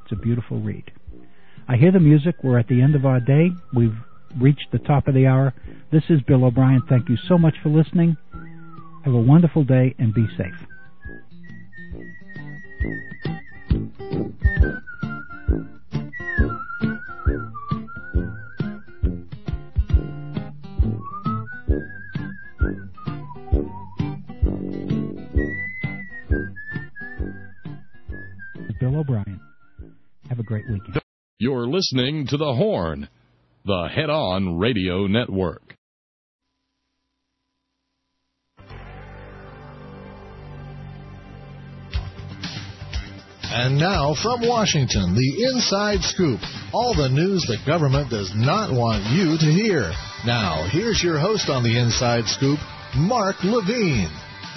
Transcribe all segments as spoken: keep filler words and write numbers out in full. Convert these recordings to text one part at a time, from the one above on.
It's a beautiful read. I hear the music. We're at the end of our day. We've reached the top of the hour. This is Bill O'Brien. Thank you so much for listening. Have a wonderful day and be safe. Bill O'Brien. Have a great weekend. You're listening to The Horn, the Head-On Radio Network. And now from Washington, the Inside Scoop. All the news the government does not want you to hear. Now, here's your host on the Inside Scoop, Mark Levine.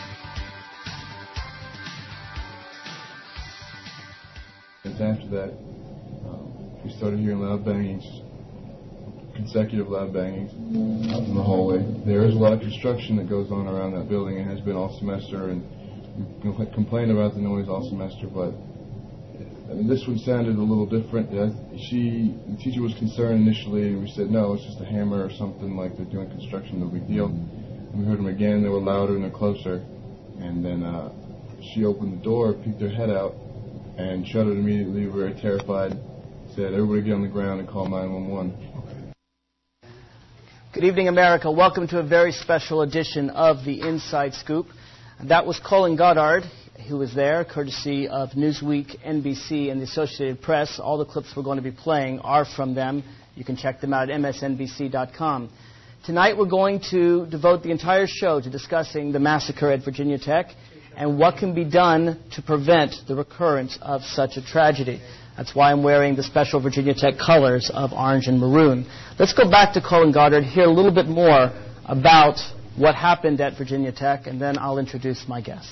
After that, um, we started hearing loud bangings, consecutive loud bangings out in the hallway. There is a lot of construction that goes on around that building. It has been all semester, and we complain about the noise all semester, but I mean, this one sounded a little different. She, the teacher was concerned initially, and we said, no, it's just a hammer or something, like they're doing construction, no big deal. And we heard them again. They were louder and they're closer. And then uh, she opened the door, peeked her head out, and shuddered immediately, very terrified, said, everybody get on the ground and call nine one one. Good evening, America. Welcome to a very special edition of the Inside Scoop. That was Colin Goddard, who was there, courtesy of Newsweek, N B C, and the Associated Press. All the clips we're going to be playing are from them. You can check them out at M S N B C dot com. Tonight we're going to devote the entire show to discussing the massacre at Virginia Tech and what can be done to prevent the recurrence of such a tragedy. That's why I'm wearing the special Virginia Tech colors of orange and maroon. Let's go back to Colin Goddard, hear a little bit more about what happened at Virginia Tech, and then I'll introduce my guests.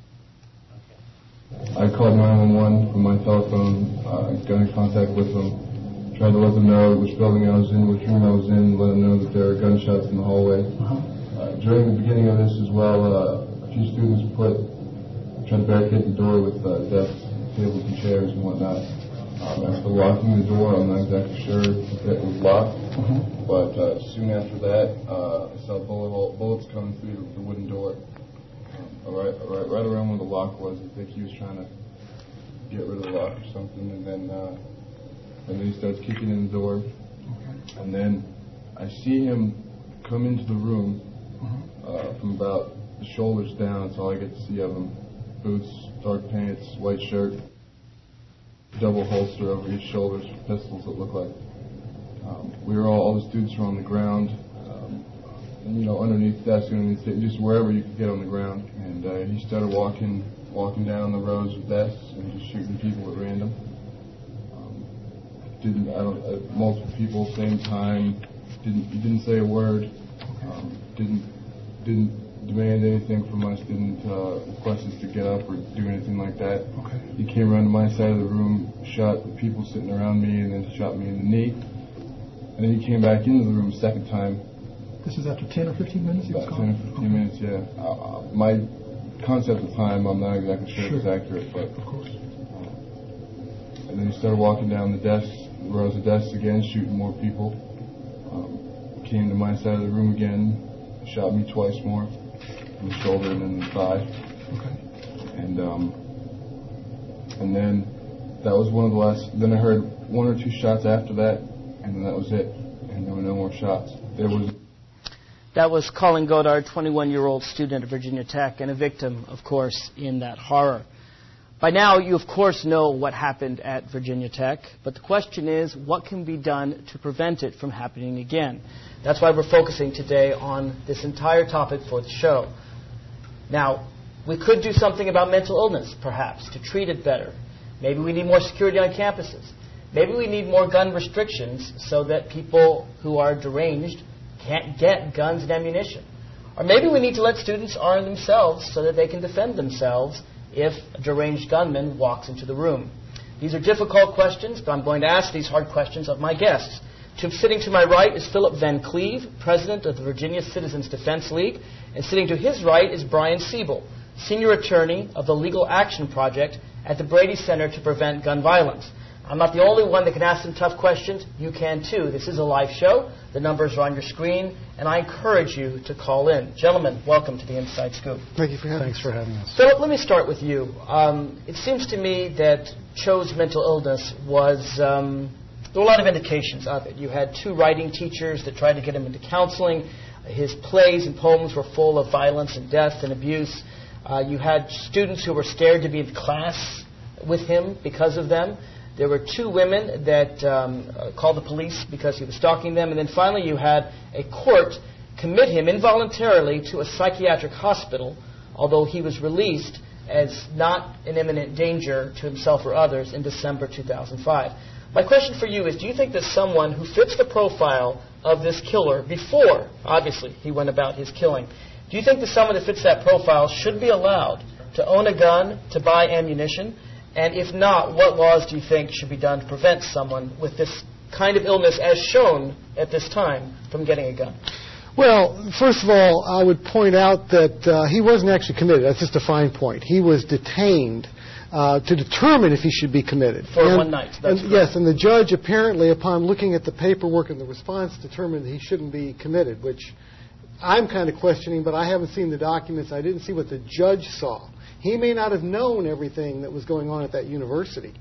I called nine one one from my telephone, uh, got in contact with them, tried to let them know which building I was in, which room I was in, let them know that there were gunshots in the hallway. Uh-huh. Uh, during the beginning of this as well, uh, a few students put, tried to barricade the door with uh, desks, tables, and chairs and whatnot. Um, after locking the door, I'm not exactly sure if it was locked, uh-huh. but uh, soon after that, uh, I saw bullet hole, bullets coming through the wooden door. Right, right, right around where the lock was. I think he was trying to get rid of the lock or something, and then uh, and then he starts kicking in the door, okay. And then I see him come into the room uh-huh. uh, from about the shoulders down. That's all I get to see of him. Boots, dark pants, white shirt, double holster over his shoulders, pistols it looked like. Um, we were all, all the students were on the ground. You know, underneath desks, underneath just wherever you could get on the ground. And uh, he started walking, walking down the rows of desks and just shooting people at random. Um, didn't, I don't, uh, multiple people, same time. Didn't, he didn't say a word. Um, didn't, didn't demand anything from us. Didn't uh, request us to get up or do anything like that. Okay. He came around to my side of the room, shot the people sitting around me, and then shot me in the knee. And then he came back into the room a second time. This is after ten or fifteen minutes? About ten or fifteen okay. minutes, yeah. Uh, my concept of time, I'm not exactly sure, sure. if it's accurate, but... Of course. Uh, and then he started walking down the desks, rows of desks again, shooting more people. Um, came to my side of the room again, shot me twice more, in the shoulder and in the thigh. Okay. And, um... And then, that was one of the last... Then I heard one or two shots after that, and then that was it. And there were no more shots. There was... That was Colin Goddard, twenty-one-year-old student at Virginia Tech, and a victim, of course, in that horror. By now, you, of course, know what happened at Virginia Tech, but the question is, what can be done to prevent it from happening again? That's why we're focusing today on this entire topic for the show. Now, we could do something about mental illness, perhaps, to treat it better. Maybe we need more security on campuses. Maybe we need more gun restrictions so that people who are deranged can't get guns and ammunition. Or maybe we need to let students arm themselves so that they can defend themselves if a deranged gunman walks into the room. These are difficult questions, but I'm going to ask these hard questions of my guests. To, sitting to my right is Philip Van Cleve, president of the Virginia Citizens Defense League, and sitting to his right is Brian Siebel, senior attorney of the Legal Action Project at the Brady Center to Prevent Gun Violence. I'm not the only one that can ask some tough questions. You can too. This is a live show. The numbers are on your screen, and I encourage you to call in. Gentlemen, welcome to the Inside Scoop. Thank you for having Thanks for having us. Philip, let me start with you. Um, it seems to me that Cho's mental illness was, um, there were a lot of indications of it. You had two writing teachers that tried to get him into counseling. His plays and poems were full of violence and death and abuse. Uh, you had students who were scared to be in class with him because of them. There were two women that um, uh, called the police because he was stalking them. And then finally you had a court commit him involuntarily to a psychiatric hospital, although he was released as not in imminent danger to himself or others in December two thousand five. My question for you is, do you think that someone who fits the profile of this killer before, obviously, he went about his killing, do you think that someone that fits that profile should be allowed to own a gun, to buy ammunition? And if not, what laws do you think should be done to prevent someone with this kind of illness, as shown at this time, from getting a gun? Well, first of all, I would point out that uh, he wasn't actually committed. That's just a fine point. He was detained uh, to determine if he should be committed. For and, one night, that's and, Yes, and the judge apparently, upon looking at the paperwork and the response, determined that he shouldn't be committed, which I'm kind of questioning, but I haven't seen the documents. I didn't see what the judge saw. He may not have known everything that was going on at that university.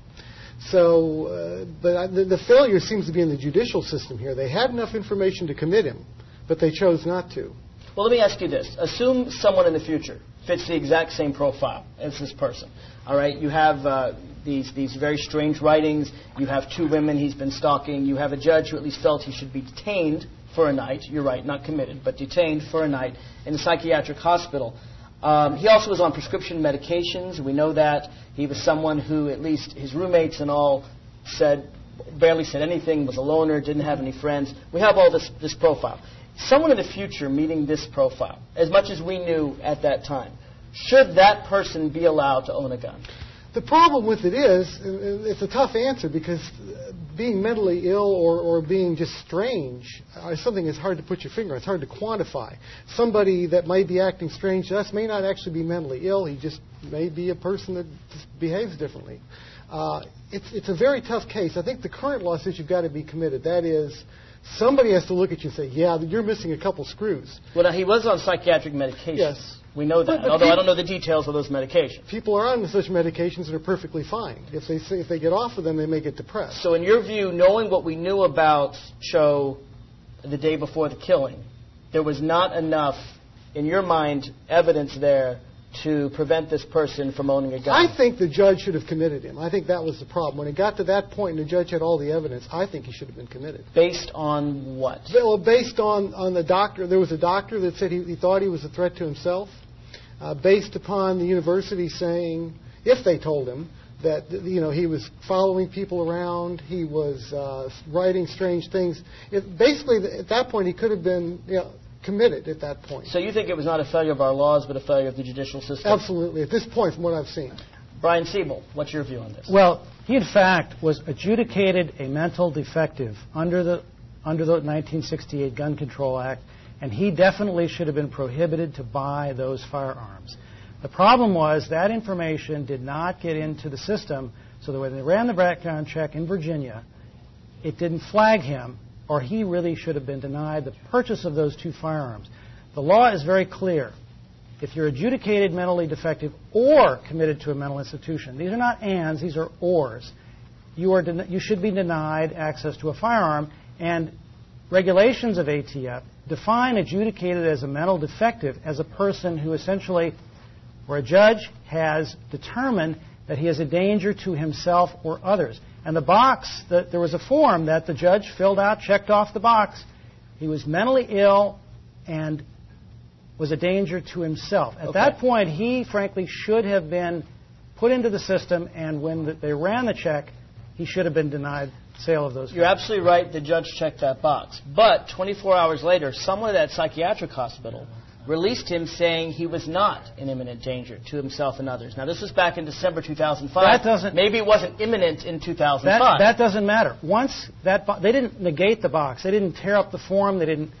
So, uh, but I, the, the failure seems to be in the judicial system here. They had enough information to commit him, but they chose not to. Well, let me ask you this. Assume someone in the future fits the exact same profile as this person. All right, you have uh, these, these very strange writings. You have two women he's been stalking. You have a judge who at least felt he should be detained for a night. You're right, not committed, but detained for a night in a psychiatric hospital. Um, he also was on prescription medications. We know that. He was someone who, at least his roommates and all, said, barely said anything, was a loner, didn't have any friends. We have all this, this profile. Someone in the future meeting this profile, as much as we knew at that time, should that person be allowed to own a gun? The problem with it is, it's a tough answer, because being mentally ill or, or being just strange is something that's hard to put your finger on. It's hard to quantify. Somebody that might be acting strange to us may not actually be mentally ill. He just may be a person that just behaves differently. Uh, it's, it's a very tough case. I think the current law says you've got to be committed. That is, somebody has to look at you and say, yeah, you're missing a couple screws. Well, now, he was on psychiatric medication. Yes. We know that, But- but although people- I don't know the details of those medications. People are on such medications and are perfectly fine. If they say, if they get off of them, they may get depressed. So in your view, knowing what we knew about Cho the day before the killing, there was not enough, in your mind, evidence there to prevent this person from owning a gun? I think the judge should have committed him. I think that was the problem. When it got to that point and the judge had all the evidence, I think he should have been committed. Based on what? Well, based on, on the doctor, there was a doctor that said he, he thought he was a threat to himself, uh, based upon the university saying, if they told him, that you know he was following people around, he was uh, writing strange things. It, basically, at that point, he could have been you know, committed at that point. So you think it was not a failure of our laws, but a failure of the judicial system? Absolutely. At this point, from what I've seen. Brian Siebel, what's your view on this? Well, he in fact was adjudicated a mental defective under the under the nineteen sixty-eight Gun Control Act, and he definitely should have been prohibited to buy those firearms. The problem was that information did not get into the system, so that when they ran the background check in Virginia, it didn't flag him, or he really should have been denied the purchase of those two firearms. The law is very clear. If you're adjudicated mentally defective or committed to a mental institution, these are not ands, these are ors, you, are den- you should be denied access to a firearm, and regulations of A T F define adjudicated as a mental defective as a person who essentially, where a judge has determined that he is a danger to himself or others. And the box, the, there was a form that the judge filled out, checked off the box. He was mentally ill and was a danger to himself. At Okay. that point, he, frankly, should have been put into the system, and when the, they ran the check, he should have been denied sale of those You're firearms. absolutely right. The judge checked that box. But twenty-four hours later, someone at that psychiatric hospital released him saying he was not in imminent danger to himself and others. Now, this was back in December two thousand five. That doesn't- Maybe it wasn't imminent in two thousand That, five. that doesn't matter. Once that bo- they didn't negate the box. They didn't tear up the form. They didn't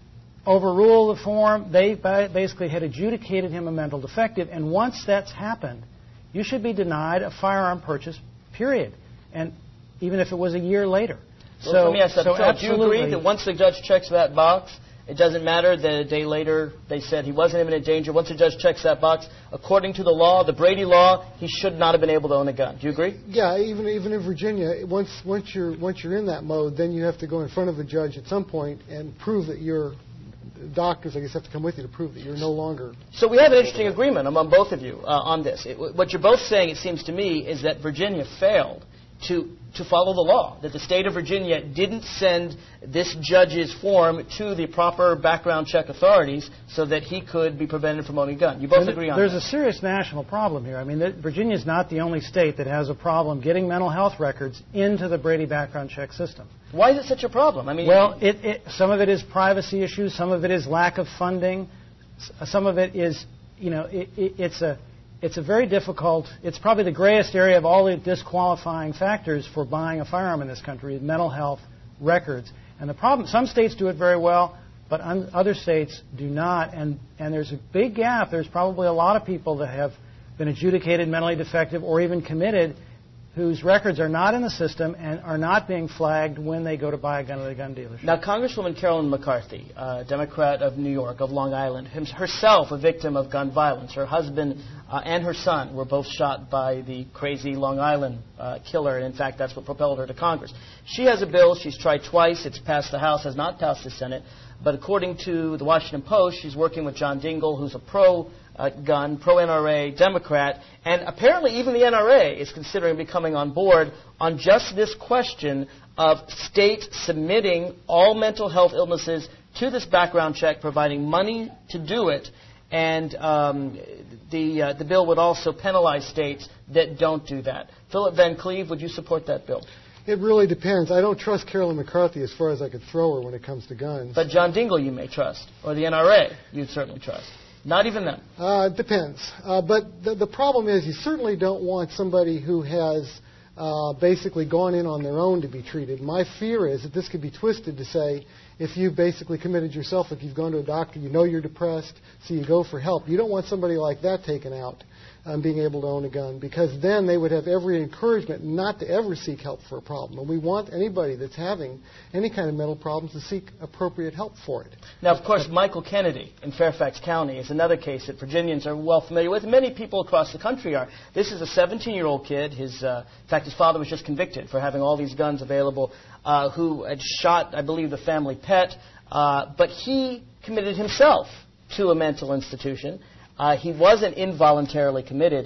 overrule the form. They ba- basically had adjudicated him a mental defective. And once that's happened, you should be denied a firearm purchase, period. And even if it was a year later. Well, so, let me ask that. so Phil, do you agree that once the judge checks that box, it doesn't matter that a day later they said he wasn't in imminent danger? Once the judge checks that box, according to the law, the Brady law, he should not have been able to own a gun. Do you agree? Yeah, even even in Virginia, once once you're once you're in that mode, then you have to go in front of a judge at some point and prove that you're. Doctors, I guess, have to come with you to prove that you're no longer. So we have an interesting agreement among both of you uh, on this. It, what you're both saying, it seems to me, is that Virginia failed to to follow the law, that the state of Virginia didn't send this judge's form to the proper background check authorities so that he could be prevented from owning a gun. You both agree on There's that? There's a serious national problem here. I mean, Virginia is not the only state that has a problem getting mental health records into the Brady background check system. Why is it such a problem? I mean, well, it, it, some of it is privacy issues. Some of it is lack of funding. Some of it is, you know, it, it, it's a it's a very difficult. It's probably the grayest area of all the disqualifying factors for buying a firearm in this country: mental health records. And the problem, some states do it very well, but un, other states do not. And and there's a big gap. There's probably a lot of people that have been adjudicated mentally defective or even committed, whose records are not in the system and are not being flagged when they go to buy a gun at a gun dealership. Now, Congresswoman Carolyn McCarthy, uh, Democrat of New York, of Long Island, herself a victim of gun violence. Her husband uh, and her son were both shot by the crazy Long Island uh, killer, and in fact, that's what propelled her to Congress. She has a bill. She's tried twice. It's passed the House, has not passed the Senate. But according to the Washington Post, she's working with John Dingell, who's a pro Uh, gun, pro-N R A Democrat, and apparently even the N R A is considering becoming on board on just this question of states submitting all mental health illnesses to this background check, providing money to do it, and um, the uh, the bill would also penalize states that don't do that. Philip Van Cleve, would you support that bill? It really depends. I don't trust Carolyn McCarthy as far as I could throw her when it comes to guns. But John Dingell you may trust, or the N R A you'd certainly trust. Not even them. Uh, it depends. Uh, but the, the problem is you certainly don't want somebody who has uh, basically gone in on their own to be treated. My fear is that this could be twisted to say if you've basically committed yourself, if you've gone to a doctor, you know you're depressed, so you go for help. You don't want somebody like that taken out um, being able to own a gun, because then they would have every encouragement not to ever seek help for a problem. And we want anybody that's having any kind of mental problems to seek appropriate help for it. Now, of course, Michael Kennedy in Fairfax County is another case that Virginians are well familiar with. Many people across the country are. This is a seventeen-year-old kid. His, uh, in fact, his father was just convicted for having all these guns available, uh, who had shot, I believe, the family pet. Uh, but he committed himself to a mental institution. Uh, he wasn't involuntarily committed.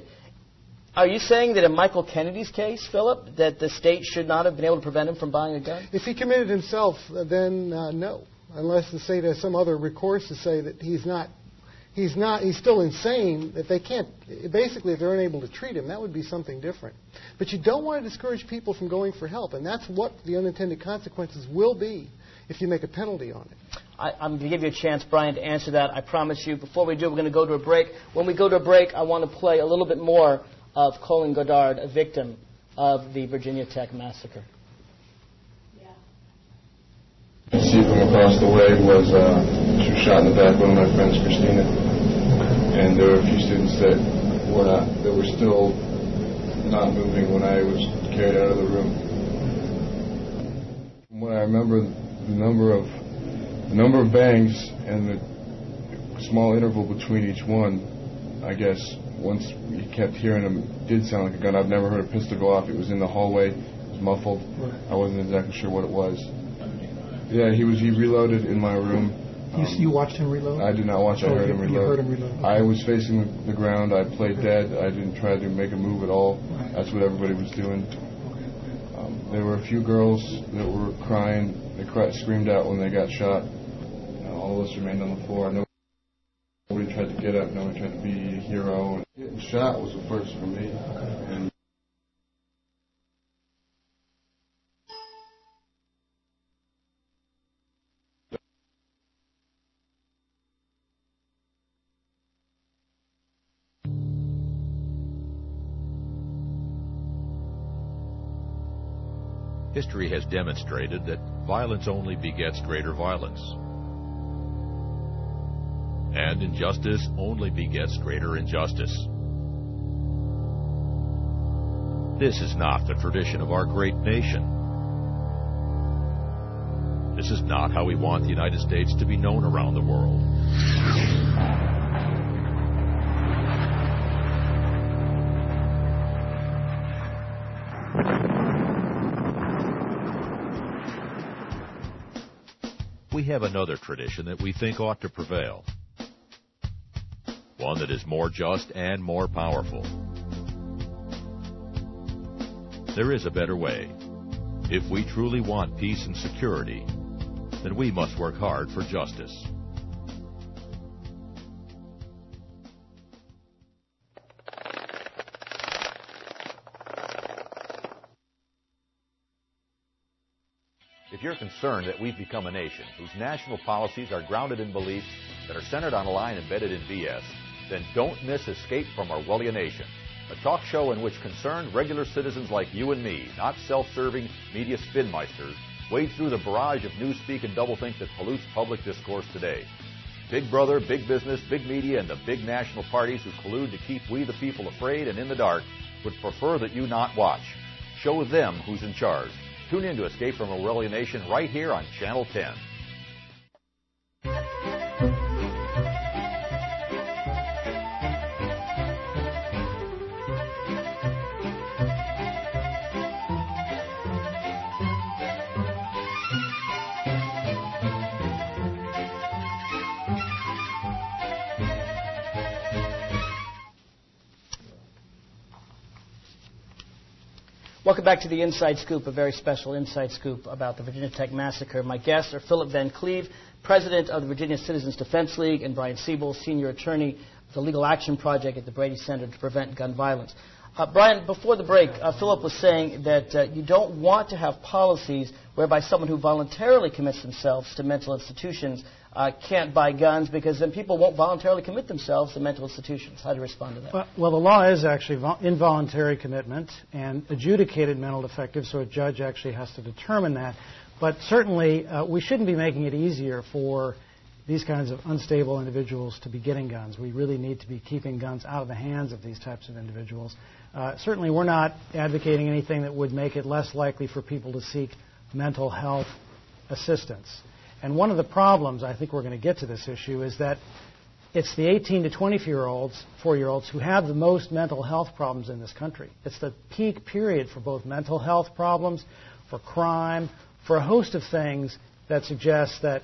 Are you saying that in Michael Kennedy's case, Philip, that the state should not have been able to prevent him from buying a gun? If he committed himself, then uh, no, unless the state has some other recourse to say that he's not, he's not, he's still insane. That they can't, basically, if they're unable to treat him, that would be something different. But you don't want to discourage people from going for help, and that's what the unintended consequences will be if you make a penalty on it. I, I'm going to give you a chance, Brian, to answer that. I promise you. Before we do, we're going to go to a break. When we go to a break, I want to play a little bit more of Colin Goddard, a victim of the Virginia Tech massacre. The seat from across the way was, uh, she was shot in the back, one of my friends, Christina. And there were a few students that were not, that were still not moving when I was carried out of the room. From what I remember, the number of the number of bangs and the small interval between each one, I guess, once you kept hearing them, did sound like a gun. I've never heard a pistol go off. It was in the hallway. It was muffled. I wasn't exactly sure what it was. Yeah, he was. He reloaded in my room. Um, you, you watched him reload? I did not watch. I oh, heard you, him reload. You heard him reload. Okay. I was facing the ground. I played dead. I didn't try to make a move at all. Right. That's what everybody was doing. Um, there were a few girls that were crying. They cried, screamed out when they got shot. Uh, all of us remained on the floor. Nobody tried to get up. Nobody tried to be a hero. Getting shot was the first for me. And History has demonstrated that violence only begets greater violence, and injustice only begets greater injustice. This is not the tradition of our great nation. This is not how we want the United States to be known around the world. We have another tradition that we think ought to prevail. One that is more just and more powerful. There is a better way. If we truly want peace and security, then we must work hard for justice. If you're concerned that we've become a nation whose national policies are grounded in beliefs that are centered on a line embedded in B S, then don't miss Escape from Orwellia Nation, a talk show in which concerned regular citizens like you and me, not self-serving media spinmeisters, wade through the barrage of newspeak and doublethink that pollutes public discourse today. Big Brother, big business, big media, and the big national parties who collude to keep we the people afraid and in the dark would prefer that you not watch. Show them who's in charge. Tune in to Escape from Orwellia Nation right here on Channel ten. Welcome back to the Inside Scoop, a very special Inside Scoop about the Virginia Tech Massacre. My guests are Philip Van Cleve, President of the Virginia Citizens Defense League, and Brian Siebel, Senior Attorney of the Legal Action Project at the Brady Center to Prevent Gun Violence. Uh, Brian, before the break, uh, Philip was saying that uh, you don't want to have policies whereby someone who voluntarily commits themselves to mental institutions uh, can't buy guns, because then people won't voluntarily commit themselves to mental institutions. How do you respond to that? Well, well the law is actually vol- involuntary commitment and adjudicated mental defective, so a judge actually has to determine that. But certainly, uh, we shouldn't be making it easier for these kinds of unstable individuals to be getting guns. We really need to be keeping guns out of the hands of these types of individuals. Uh, certainly, we're not advocating anything that would make it less likely for people to seek mental health assistance. And one of the problems, I think we're going to get to this issue, is that it's the eighteen to twenty-four-year-olds, four-year-olds who have the most mental health problems in this country. It's the peak period for both mental health problems, for crime, for a host of things that suggest that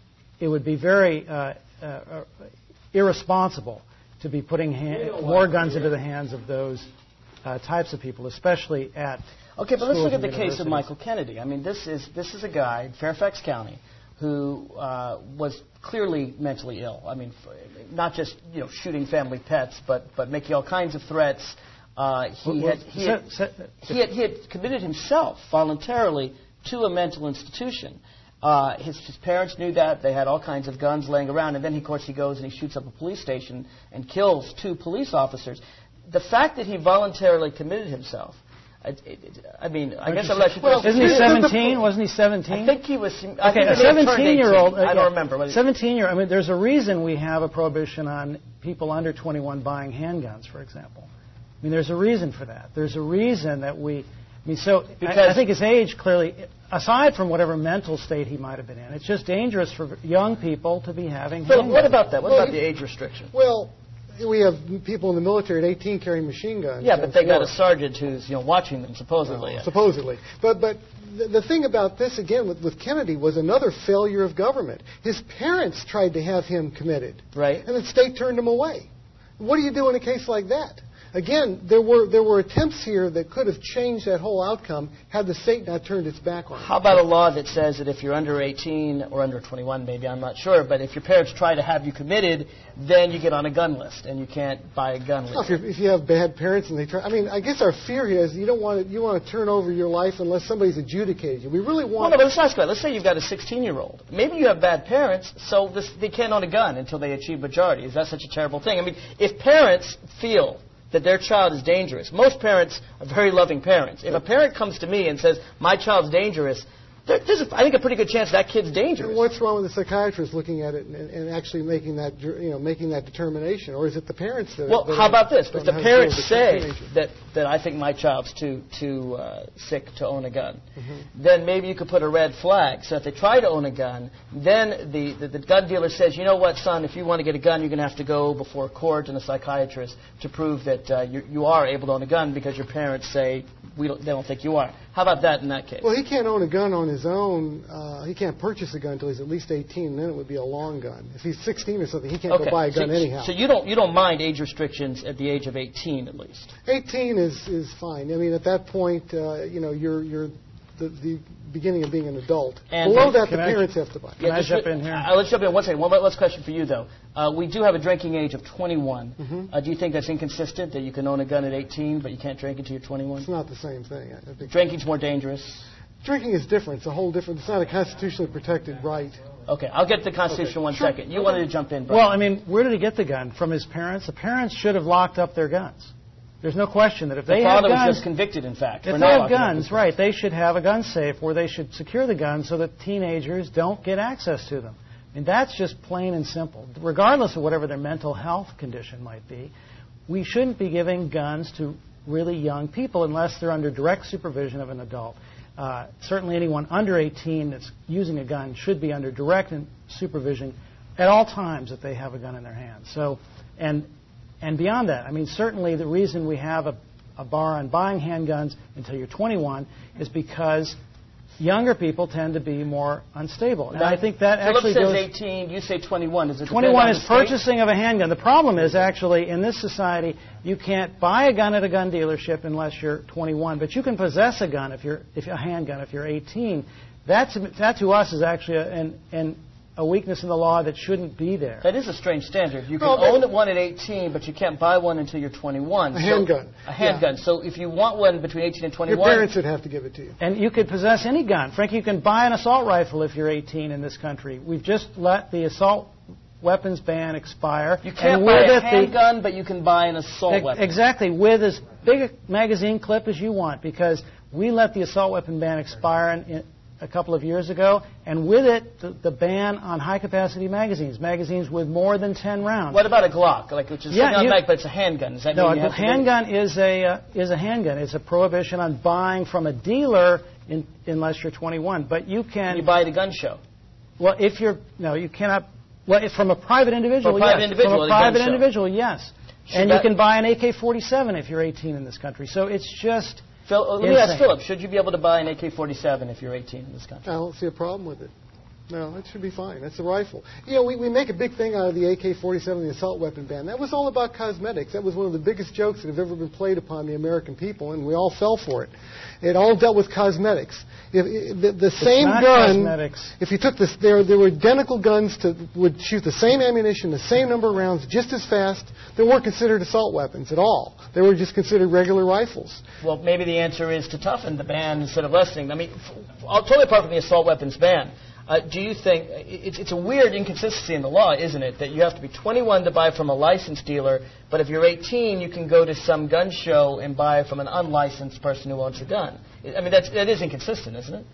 it would be very uh, uh, irresponsible to be putting ha- more guns into the hands of those uh, types of people, especially at Okay, but let's look at the universities. case of Michael Kennedy. I mean, this is this is a guy in Fairfax County who uh, was clearly mentally ill. I mean, f- not just you know shooting family pets, but but making all kinds of threats. Uh, he, well, had, he, had, he, had, he had committed himself voluntarily to a mental institution. Uh, his, his parents knew that. They had all kinds of guns laying around. And then, of course, he goes and he shoots up a police station and kills two police officers. The fact that he voluntarily committed himself, I, it, I mean, I guess I'm like, well, isn't he seventeen? Wasn't he seventeen? I think he was. I okay, think a seventeen-year-old. I don't remember. seventeen-year. I mean, there's a reason we have a prohibition on people under twenty-one buying handguns, for example. I mean, there's a reason for that. There's a reason that we. I mean, so I, I think his age clearly, aside from whatever mental state he might have been in, it's just dangerous for young people to be having. Philip, what about that? What well, about the age restriction? Well, we have people in the military at eighteen carrying machine guns. Yeah, but they got a sergeant who's you know watching them supposedly. Well, supposedly, but but the, the thing about this again with, with Kennedy was another failure of government. His parents tried to have him committed, right, and the state turned him away. What do you do in a case like that? Again, there were there were attempts here that could have changed that whole outcome had the state not turned its back on it. How about a law that says that if you're under eighteen or under twenty-one, maybe, I'm not sure, but if your parents try to have you committed, then you get on a gun list and you can't buy a gun well, list. If, if you have bad parents and they try, I mean, I guess our fear here is you don't want to you want to turn over your life unless somebody's adjudicated you. We really want. Well, no, but let's ask that. Let's say you've got a sixteen-year-old. Maybe you have bad parents, so this, they can't own a gun until they achieve majority. Is that such a terrible thing? I mean, if parents feel that their child is dangerous. Most parents are very loving parents. If a parent comes to me and says, my child's dangerous, there, there's, a, I think, a pretty good chance that kid's dangerous. And what's wrong with the psychiatrist looking at it and, and actually making that, you know, making that determination, or is it the parents that? Well, that how about this? don't If the know how to parents deal with say the teenager? that, that I think my child's too too uh, sick to own a gun, Mm-hmm. then maybe you could put a red flag. So if they try to own a gun, then the, the, the gun dealer says, you know what, son, if you want to get a gun, you're going to have to go before a court and a psychiatrist to prove that uh, you, you are able to own a gun because your parents say we don't, they don't think you are. How about that in that case? Well, he can't own a gun on his own. Uh, he can't purchase a gun until he's at least eighteen, and then it would be a long gun. If he's sixteen or something, he can't okay. go buy a gun so, anyhow. So you don't you don't mind age restrictions at the age of eighteen, at least? eighteen is, is fine. I mean, at that point, uh, you know, you're you're the, the beginning of being an adult. And below that, the I, parents have to buy. Can I just, jump in here? Uh, let's jump in one second. One last question for you, though. Uh, we do have a drinking age of twenty-one. Mm-hmm. Uh, do you think that's inconsistent, that you can own a gun at eighteen, but you can't drink until you're twenty-one? It's not the same thing. I think Drinking's more dangerous. Drinking is different. It's a whole different. It's not a constitutionally protected right. Okay, I'll get to the Constitution Okay. one Sure. second. You Okay. wanted to jump in, Brian. Well, I mean, where did he get the gun? From his parents? The parents should have locked up their guns. There's no question that if the they have father guns, was just convicted, in fact. if for they not have locking up guns, his right, they should have a gun safe where they should secure the guns so that teenagers don't get access to them. I mean, that's just plain and simple. Regardless of whatever their mental health condition might be, we shouldn't be giving guns to really young people unless they're under direct supervision of an adult. Uh, certainly anyone under eighteen that's using a gun should be under direct supervision at all times that they have a gun in their hands. So, and and beyond that, I mean, certainly the reason we have a, a bar on buying handguns until you're twenty-one is because younger people tend to be more unstable. And I think that Philip actually says goes... eighteen, you say twenty-one. Is it twenty-one is purchasing of a handgun. The problem is actually in this society you can't buy a gun at a gun dealership unless you're twenty-one, but you can possess a gun if you're if a handgun if you're eighteen. That's that to us is actually a, an, an a weakness in the law that shouldn't be there. That is a strange standard. You can No, but- own one at eighteen, but you can't buy one until you're twenty-one. A So- handgun. A handgun. Yeah. So if you want one between eighteen and Your twenty-one... parents would have to give it to you. And you could possess any gun. Frankly, you can buy an assault rifle if you're eighteen in this country. We've just let the assault weapons ban expire. You can't and buy with a it, the- handgun, but you can buy an assault Ex- weapon. Exactly, with as big a magazine clip as you want, because we let the assault weapon ban expire in, in, a couple of years ago, and with it, the, the ban on high-capacity magazines, magazines with more than ten rounds. What about a Glock, like which is Yeah, not you- mag, but it's a handgun? Does that No, mean you a have to handgun is a uh, is a handgun. It's a prohibition on buying from a dealer in, unless you're twenty-one. But you can You buy at a gun show. well if you're no, you cannot. Well, if from a private individual, From a private yes. individual From at a a gun private show. individual, yes. Should and that- you can buy an A K forty-seven if you're eighteen in this country. So it's just. Phil, uh, let me ask Insane. Philip, should you be able to buy an A K forty-seven if you're eighteen in this country? I don't see a problem with it. No, it should be fine. That's a rifle. You know, we, we make a big thing out of the A K forty-seven, the assault weapon ban. That was all about cosmetics. That was one of the biggest jokes that have ever been played upon the American people, and we all fell for it. It all dealt with cosmetics. If, if the, the same not gun, cosmetics. if you took this, there, there were identical guns to would shoot the same ammunition, the same number of rounds, just as fast. They weren't considered assault weapons at all. They were just considered regular rifles. Well, maybe the answer is to toughen the ban instead of lessening. I mean, f- totally apart from the assault weapons ban, uh, do you think it's, it's a weird inconsistency in the law, isn't it, that you have to be twenty-one to buy from a licensed dealer, but if you're eighteen, you can go to some gun show and buy from an unlicensed person who owns a gun? I mean, that's, that is inconsistent, isn't it?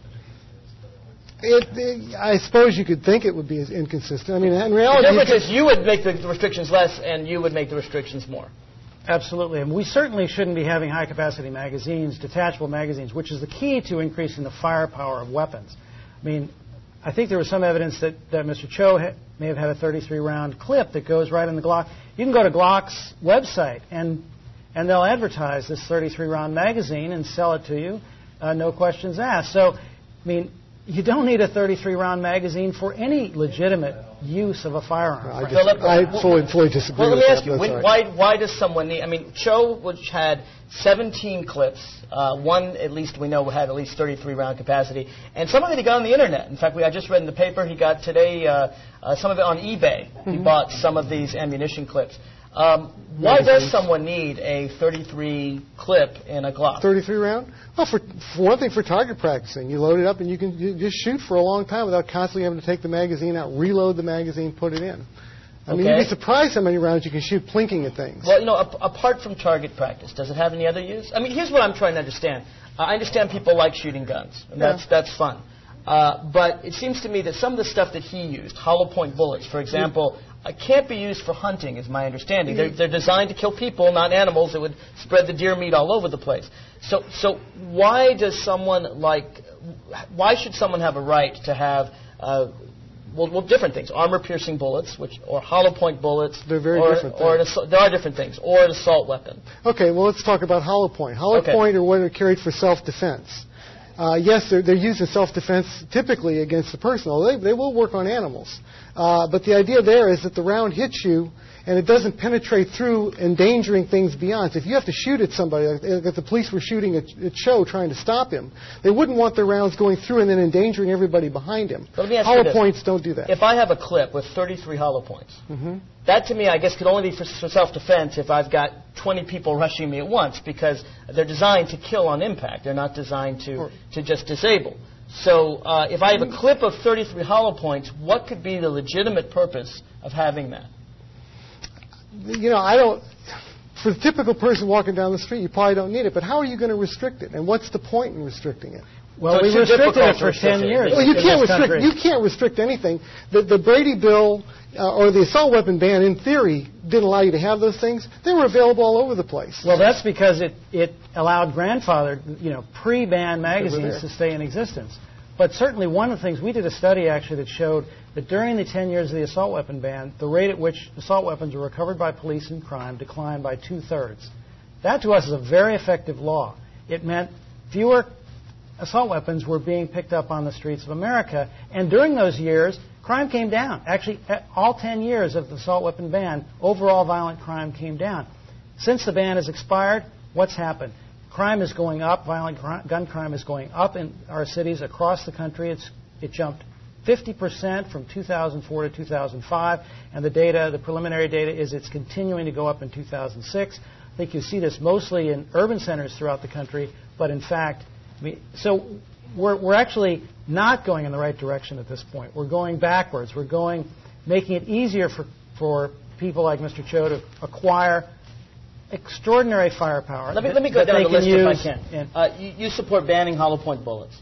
It, it, I suppose you could think it would be as inconsistent. I mean, in The reality, you difference could- is you would make the restrictions less and you would make the restrictions more. Absolutely. And we certainly shouldn't be having high-capacity magazines, detachable magazines, which is the key to increasing the firepower of weapons. I mean, I think there was some evidence that, that Mister Cho ha- may have had a thirty-three round clip that goes right in the Glock. You can go to Glock's website, and and they'll advertise this thirty-three round magazine and sell it to you, uh, no questions asked. So, I mean, you don't need a thirty-three round magazine for any legitimate use of a firearm. I, frankly. dis- Philip, I fully, fully disagree Well, let with me that. ask you, That's when, all right. why, why does someone need, I mean, Cho, which had seventeen clips, uh, one at least we know had at least thirty-three round capacity, and some of it he got on the internet. In fact, we I just read in the paper he got today uh, uh, some of it on eBay. Mm-hmm. He bought some of these ammunition clips. Um, why does someone need a thirty-three clip in a Glock? thirty-three round? Well, for, for one thing, for target practicing. You load it up and you can you just shoot for a long time without constantly having to take the magazine out, reload the magazine, put it in. I mean, Okay. you'd be surprised how many rounds you can shoot plinking at things. Well, you know, ap- apart from target practice, does it have any other use? I mean, here's what I'm trying to understand. Uh, I understand people like shooting guns, and that's Yeah. that's fun. Uh, but it seems to me that some of the stuff that he used, hollow point bullets, for example, uh, can't be used for hunting, is my understanding. They're, they're designed to kill people, not animals. It would spread the deer meat all over the place. So, so why does someone like, why should someone have a right to have, uh, well, well, different things, armor-piercing bullets, which, or hollow point bullets. They're very or, different or things. an, there are different things, or an assault weapon. Okay, well, let's talk about hollow point. Hollow Okay. point are what are carried for self-defense. Uh, yes, they're, they're used in self-defense typically against the person, although they, they will work on animals. Uh, but the idea there is that the round hits you and it doesn't penetrate through, endangering things beyond. So if you have to shoot at somebody, like if the police were shooting at, at Cho trying to stop him, they wouldn't want their rounds going through and then endangering everybody behind him. Let me ask you Hollow this. points don't do that. If I have a clip with thirty-three hollow points, Mm-hmm. that to me, I guess, could only be for, for self-defense if I've got twenty people rushing me at once, because they're designed to kill on impact. They're not designed to, to just disable. So uh, if I have a clip of thirty-three hollow points, what could be the legitimate purpose of having that? You know, I don't. For the typical person walking down the street, you probably don't need it. But how are you going to restrict it? And what's the point in restricting it? Well, So we it's too restricted difficult it to for restrict ten it. years. Well, you in can't this restrict. country. You can't restrict anything. The, the Brady bill uh, or the assault weapon ban, in theory, didn't allow you to have those things. They were available all over the place. Well, that's because it, it allowed grandfathered, you know, pre-ban there. magazines to stay in existence. But certainly one of the things, we did a study actually that showed that during the ten years of the assault weapon ban, the rate at which assault weapons were recovered by police and crime declined by two-thirds. That to us is a very effective law. It meant fewer assault weapons were being picked up on the streets of America. And during those years, crime came down. Actually, all ten years of the assault weapon ban, overall violent crime came down. Since the ban has expired, what's happened? Crime is going up. Violent cri- gun crime is going up in our cities across the country. It's, it jumped fifty percent from two thousand four to two thousand five, and the data, the preliminary data, is it's continuing to go up in two thousand six. I think you see this mostly in urban centers throughout the country, but in fact, I mean, so we're, we're actually not going in the right direction at this point. We're going backwards. We're going, making it easier for, for people like Mister Cho to acquire extraordinary firepower. Let me, that, let me go that down they the list can if I use can. in- Uh, you, you support banning hollow point bullets.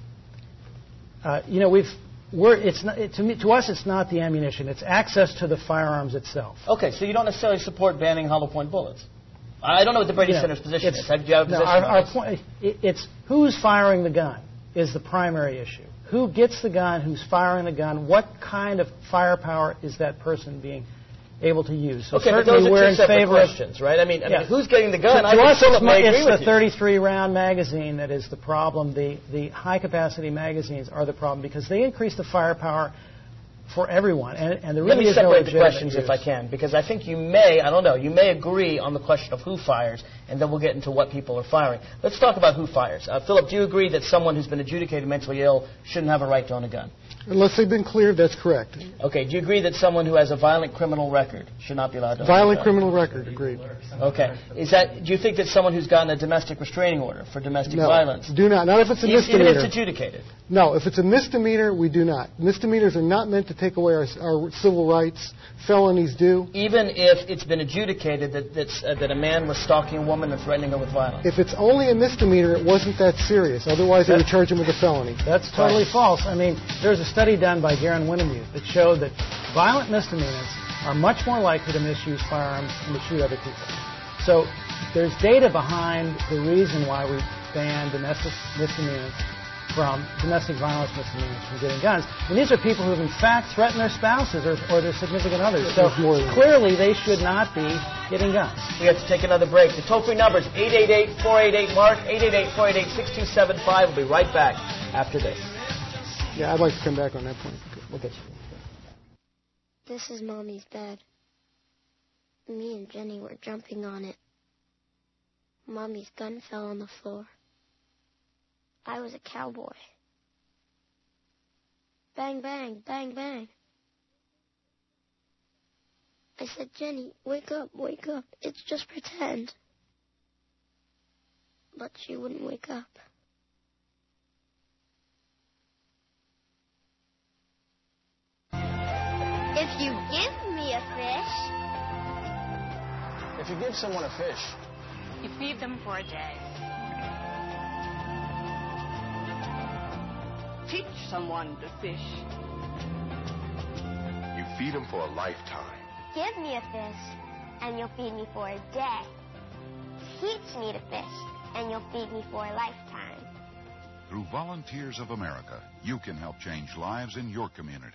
Uh, you know, we've we're it's not, it, to me to us it's not the ammunition; it's access to the firearms itself. Okay, so you don't necessarily support banning hollow point bullets. I don't know what the Brady Yeah, Center's position it's- is. Do you have a no, position our, on our this? point it, it's who's firing the gun is the primary issue. Who gets the gun? Who's firing the gun? What kind of firepower is that person being able to use? So Okay, but certainly those are we're two in separate favor of- questions, right? I mean, I Yeah. mean, who's getting the gun? To, I to think us, Philip it's, may agree it's with the you. thirty-three round magazine that is the problem. The the high capacity magazines are the problem because they increase the firepower for everyone, and, and there Let really me is no separate the legitimate questions use. if I can, because I think you may, I don't know, you may agree on the question of who fires, and then we'll get into what people are firing. Let's talk about who fires. Uh, Philip, do you agree that someone who's been adjudicated mentally ill shouldn't have a right to own a gun? Unless they've been cleared, that's correct. Okay, do you agree that someone who has a violent criminal record should not be allowed to own a Violent gun? criminal record, agreed. Okay. Is that, do you think that someone who's gotten a domestic restraining order for domestic No, violence, do not. Not if it's a even even if misdemeanor. it's adjudicated? No, if it's a misdemeanor, we do not. Misdemeanors are not meant to take away our, our civil rights. Felonies do. Even if it's been adjudicated that that's, uh, that a man was stalking a woman and threatening her with violence? If it's only a misdemeanor, it wasn't that serious. Otherwise, they would charge him with a felony. That's totally false. I mean, there's a study done by Garen Winnemute that showed that violent misdemeanors are much more likely to misuse firearms and to shoot other people. So there's data behind the reason why we ban domestic misdemeanors from domestic violence misdemeanors from getting guns. And these are people who have in fact threatened their spouses or, or their significant others. So clearly they should not be getting guns. We have to take another break. The toll-free number is eight eight eight, four eight eight, MARK, eight eight eight, four eight eight, six two seven five. We'll be right back after this. Yeah, I'd like to come back on that point. We'll get you. This is Mommy's bed. Me and Jenny were jumping on it. Mommy's gun fell on the floor. I was a cowboy. Bang, bang, bang, bang. I said, Jenny, wake up, wake up. It's just pretend. But she wouldn't wake up. If you give me a fish... If you give someone a fish... You feed them for a day. teach someone to fish. You feed them for a lifetime. Give me a fish, and you'll feed me for a day. Teach me to fish, and you'll feed me for a lifetime. Through Volunteers of America, you can help change lives in your community.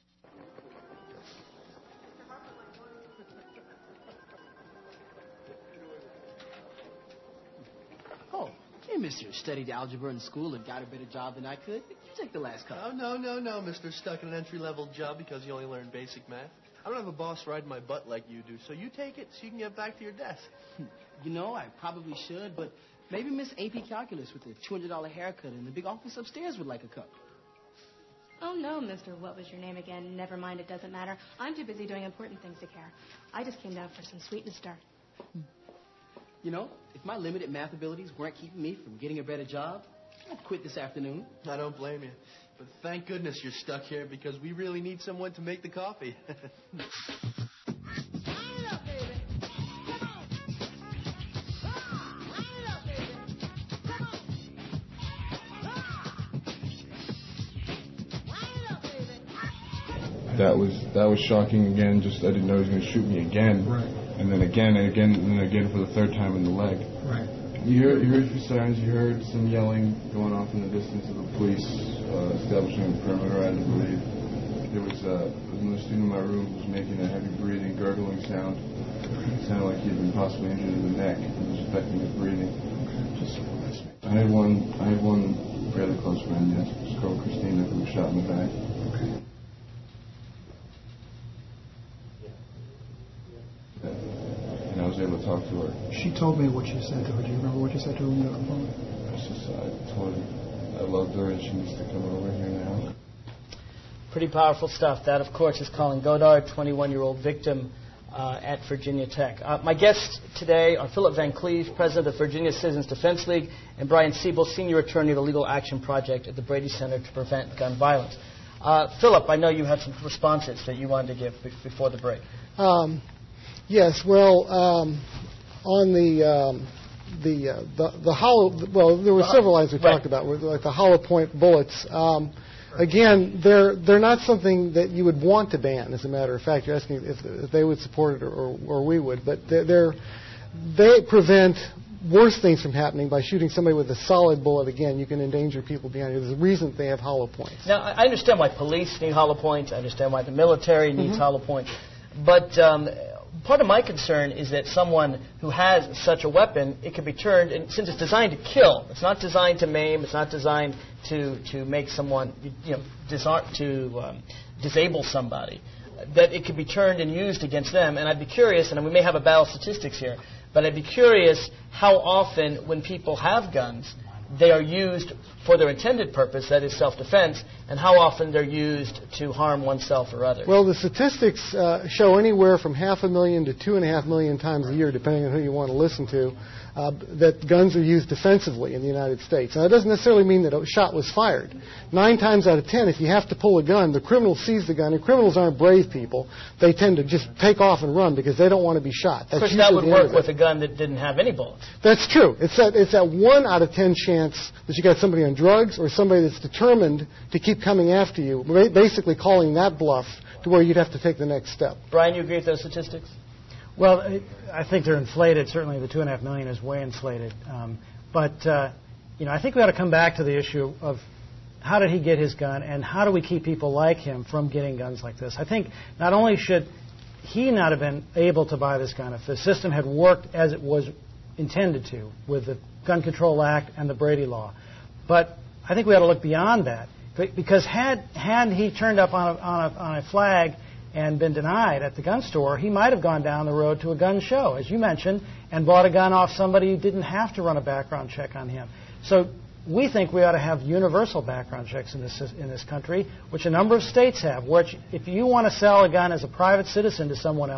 Oh, hey, mister, studied algebra in school and got a better job than I could. You take the last couple. Oh, no, no, no, mister. Stuck in an entry-level job because you only learned basic math. I don't have a boss riding my butt like you do, so you take it so you can get back to your desk. You know, I probably should, but maybe Miss A P Calculus with the two hundred dollar haircut in the big office upstairs would like a cup. Oh, no, Mister What was your name again? Never mind, it doesn't matter. I'm too busy doing important things to care. I just came down for some sweet and start. You know, if my limited math abilities weren't keeping me from getting a better job, I'd quit this afternoon. I don't blame you. But thank goodness you're stuck here because we really need someone to make the coffee. That was that was shocking again. Just I didn't know he was going to shoot me again. Right. And then again and again and then again for the third time in the leg. Right. You heard, you heard a few sirens. You heard some yelling going off in the distance of the police uh, establishing a perimeter, I believe. There was uh, another student in my room who was making a heavy breathing, gurgling sound. It sounded like he had been possibly injured in the neck. It was affecting his breathing. Just I had one. I had one fairly close friend. Yes, it was called Christina, who was shot in the back. Okay. And I was able to talk to her. She told me what you said to her. Do you remember what you said to her when you got on the phone? I just I told her I loved her and she needs to come over here now. Pretty powerful stuff. That, of course, is Colin Godard, twenty-one-year-old victim uh, at Virginia Tech. Uh, my guests today are Philip Van Cleve, president of Virginia Citizens Defense League, and Brian Siebel, senior attorney of the Legal Action Project at the Brady Center to Prevent Gun Violence. Uh, Philip, I know you had some responses that you wanted to give b- before the break. Um, yes, well, um, on the um, the, uh, the the hollow, well, there were several lines we right. talked about, like the hollow point bullets. Um, Again, they're they're not something that you would want to ban. As a matter of fact, you're asking if, if they would support it or, or, or we would, but they're, they're they prevent worse things from happening by shooting somebody with a solid bullet. Again, you can endanger people behind you. There's a reason they have hollow points. Now, I understand why police need hollow points. I understand why the military needs Mm-hmm. hollow points, but um, part of my concern is that someone who has such a weapon, it can be turned, and since it's designed to kill, it's not designed to maim, it's not designed to, to make someone, you know, disar- to um, disable somebody, that it could be turned and used against them. And I'd be curious, and we may have a battle of statistics here, but I'd be curious how often when people have guns, they are used for their intended purpose, that is self-defense, and how often they're used to harm oneself or others. Well, the statistics uh, show anywhere from half a million to two and a half million times a year, depending on who you want to listen to, uh, that guns are used defensively in the United States. Now, that doesn't necessarily mean that a shot was fired. Nine times out of ten, if you have to pull a gun, the criminal sees the gun, and criminals aren't brave people. They tend to just take off and run because they don't want to be shot. That's of course, that would work with with a gun that didn't have any bullets. That's true. It's that, it's that one out of ten chance that you got somebody on drugs or somebody that's determined to keep coming after you, basically calling that bluff to where you'd have to take the next step. Brian, you agree with those statistics? Well, I think they're inflated. Certainly the two and a half million is way inflated. Um, but, uh, you know, I think we ought to come back to the issue of how did he get his gun and how do we keep people like him from getting guns like this? I think not only should he not have been able to buy this gun if the system had worked as it was intended to with the Gun Control Act and the Brady Law, but I think we ought to look beyond that. Because had had he turned up on a, on a, on a flag and been denied at the gun store, he might have gone down the road to a gun show, as you mentioned, and bought a gun off somebody who didn't have to run a background check on him. So we think we ought to have universal background checks in this in this country, which a number of states have, which if you want to sell a gun as a private citizen to someone else,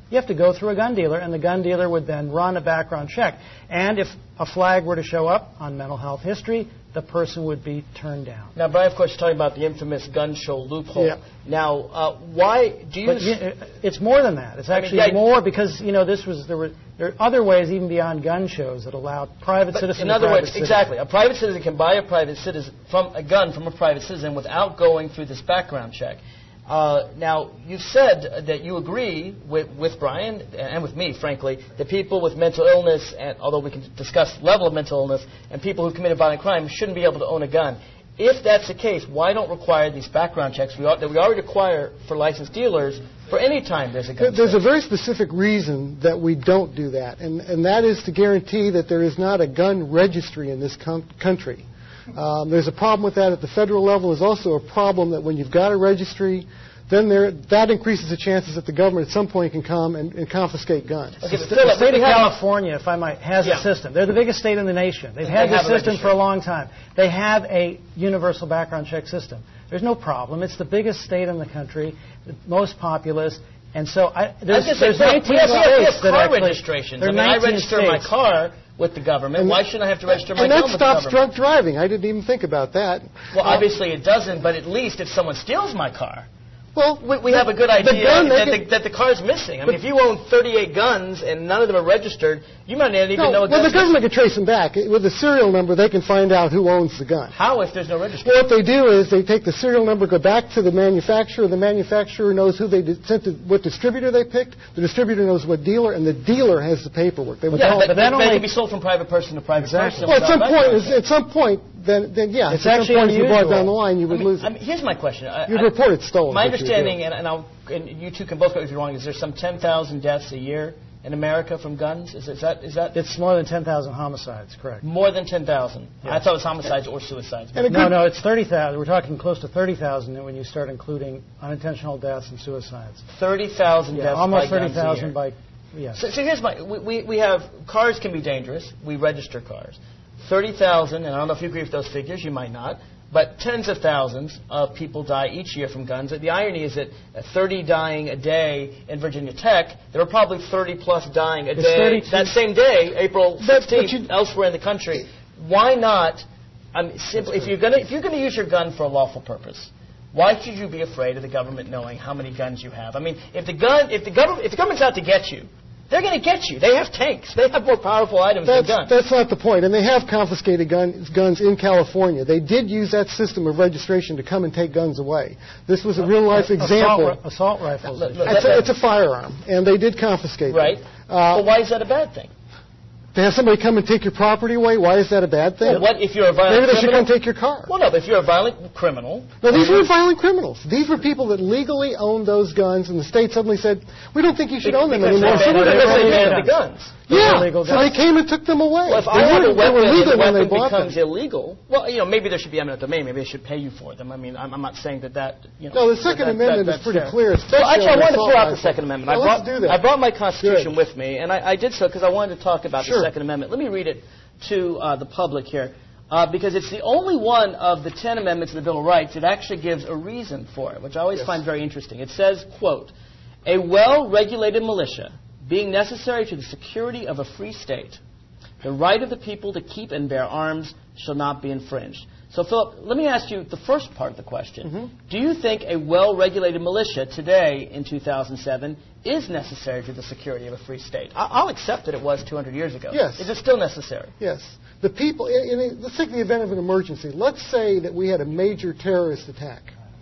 You have to go through a gun dealer, and the gun dealer would then run a background check. And if a flag were to show up on mental health history, the person would be turned down. Now, Brian, of course, is talking about the infamous gun show loophole. Yeah. Now, uh, why do you... But it's more than that. It's actually I mean, yeah, more because, you know, this was there were there are other ways even beyond gun shows that allowed private citizens. In other words, citizen. exactly, a private citizen can buy a private citizen from a gun from a private citizen without going through this background check. Uh, now, you've said that you agree with, with Brian and with me, frankly, that people with mental illness, and although we can discuss level of mental illness, and people who committed violent crime shouldn't be able to own a gun. If that's the case, why don't require these background checks we are, that we already require for licensed dealers for any time there's a gun There's check? a very specific reason that we don't do that, and, and that is to guarantee that there is not a gun registry in this com- country. Um, there's a problem with that at the federal level. There's also a problem that when you've got a registry, then there, that increases the chances that the government at some point can come and, and confiscate guns. Okay, the, the state of California, if I might, has yeah. a system. They're the biggest state in the nation. They've They had this have system for a long time. They have a universal background check system. There's no problem. It's the biggest state in the country, the most populous. And so I, there's, I there's say, nineteen we have, states we have that car actually, registrations. there I are mean, I nineteen register states. my car with the government. And Why shouldn't I have to register my and gun that with the stops government? drunk driving. I didn't even think about that. Well, Uh, obviously it doesn't, but at least if someone steals my car, well, we, we the, have a good the idea gun, that, can, the, that the car's missing. I mean, if you own thirty-eight guns and none of them are registered, you might not even no, know a well, gun's the government can trace them back. With the serial number, they can find out who owns the gun. How if there's no registry? Well, what they do is they take the serial number, go back to the manufacturer. The manufacturer knows who they di- sent to, what distributor they picked. The distributor knows what dealer, and the dealer has the paperwork. They would Yeah, tell- but, but but that that only- can be sold from private person to private Exactly. person. well, at some without point, background check. at some point, then, then yeah, It's at actually some point, if you brought it unusual. down the line, you would I mean, lose. I mean, here's my question. I, You'd I- report it stolen. My is what you would do. understanding, and, and, I'll, and you two can both correct me if you're wrong, is there some ten thousand deaths a year in America from guns? Is, is that is that It's more than ten thousand homicides, correct. more than ten thousand? Yes. I thought it was homicides or suicides. And a No, good- no, it's thirty thousand. We're talking close to thirty thousand when you start including unintentional deaths and suicides. thirty thousand Yeah, deaths almost by thirty guns a thousand year. by, yes. So, so here's my, we, we, we have, cars can be dangerous. We register cars. thirty thousand, and I don't know if you agree with those figures, you might not, but tens of thousands of people die each year from guns. The irony is that uh, thirty dying a day in Virginia Tech, there were probably thirty plus dying a It's day thirty-two that same day, April But- but sixteenth, you- elsewhere in the country. Why not, um, simply, if you're going to if you're going to use your gun for a lawful purpose, why should you be afraid of the government knowing how many guns you have? I mean, if the gun, if the government, if the government's out to get you, they're going to get you. They have tanks. They have more powerful items That's, than guns. that's not the point. And they have confiscated gun, guns in California. They did use that system of registration to come and take guns away. This was a real-life example. Assault, assault rifles. Look, look, It's a, it's a firearm, and they did confiscate Right. them. Uh, Well, why is that a bad thing? To have somebody come and take your property away, why is that a bad thing? Well, what if you're a violent Maybe they should criminal? come take your car. Well, no, but if you're a violent criminal... No, these weren't violent criminals. These were people that legally owned those guns, and the state suddenly said, we don't think you should own them because anymore. they So we're banned- gonna because they ban banned the guns. Yeah, illegal so they guns. came and took them away. Well, if they I have were, a weapon they were and legal the when they weapon bought becomes them. illegal, well, you know, maybe there should be eminent domain. Maybe they should pay you for them. I mean, I'm, I'm not saying that that, you know... No, the Second that, Amendment that, is that's pretty fair. clear. Well, especially actually, I on wanted to assault throw out the rifles. Second Amendment. Well, I brought, let's do that. I brought my Constitution Good. with me, and I, I did so because I wanted to talk about Sure. the Second Amendment. Let me read it to uh, the public here, uh, because it's the only one of the ten amendments of the Bill of Rights that actually gives a reason for it, which I always Yes. find very interesting. It says, quote, a well-regulated militia being necessary to the security of a free state, the right of the people to keep and bear arms shall not be infringed. So, Philip, let me ask you the first part of the question. Mm-hmm. Do you think a well-regulated militia today in two thousand seven is necessary to the security of a free state? I- I'll accept that it was two hundred years ago. Yes. Is it still necessary? Yes. The people, in, in, let's take the event of an emergency. Let's say that we had a major terrorist attack.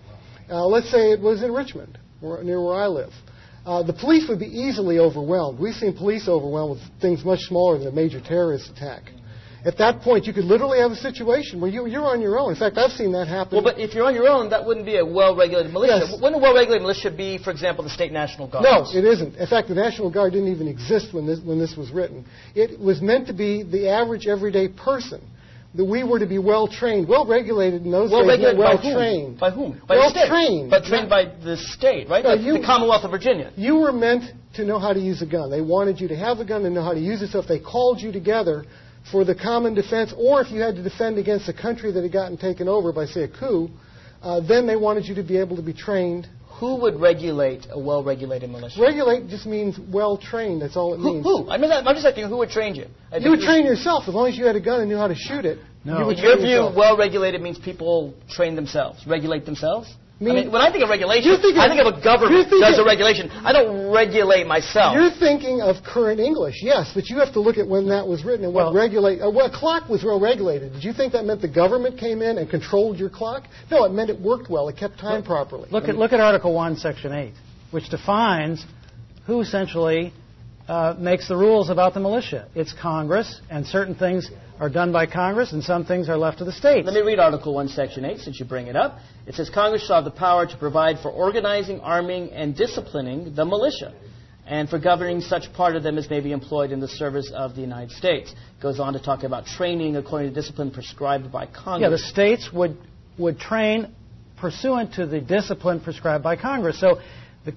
Uh, let's say it was in Richmond, or near where I live. Uh, the police would be easily overwhelmed. We've seen police overwhelmed with things much smaller than a major terrorist attack. At that point, you could literally have a situation where you, you're on your own. In fact, I've seen that happen. Well, but if you're on your own, that wouldn't be a well-regulated militia. Yes. Wouldn't a well-regulated militia be, for example, the state National Guard? No, it isn't. In fact, the National Guard didn't even exist when this, when this was written. It was meant to be the average, everyday person. That we were to be well-trained, well-regulated in those days, Well-regulated by whom? well-trained. By whom? By the state. Well-trained. But trained by the state, right? No, Like you- the Commonwealth of Virginia. You were meant to know how to use a gun. They wanted you to have a gun and know how to use it. So if they called you together for the common defense, or if you had to defend against a country that had gotten taken over by, say, a coup, uh, then they wanted you to be able to be trained who would regulate a well-regulated militia? Regulate just means well-trained. That's all it Who? means. who? I mean, I'm just asking, who would train you? I You would train yourself as long as you had a gun and knew how to shoot it. No. You would In your train view, yourself. well-regulated means people train themselves, regulate themselves? Me- I mean, when I think of regulation, You're thinking I think of a government you're thinking- does a regulation. I don't regulate myself. You're thinking of current English, yes, but you have to look at when that was written and what regulate. Uh, what clock was well regulated? Did you think that meant the government came in and controlled your clock? No, it meant it worked well. It kept time look, properly. Look I at mean, look at Article One, Section Eight, which defines who essentially uh, makes the rules about the militia. It's Congress, and certain things are done by Congress, and some things are left to the states. Let me read Article one, Section eight, since you bring it up. It says, Congress shall have the power to provide for organizing, arming, and disciplining the militia, and for governing such part of them as may be employed in the service of the United States. It goes on to talk about training according to discipline prescribed by Congress. Yeah, the states would would train pursuant to the discipline prescribed by Congress. So the,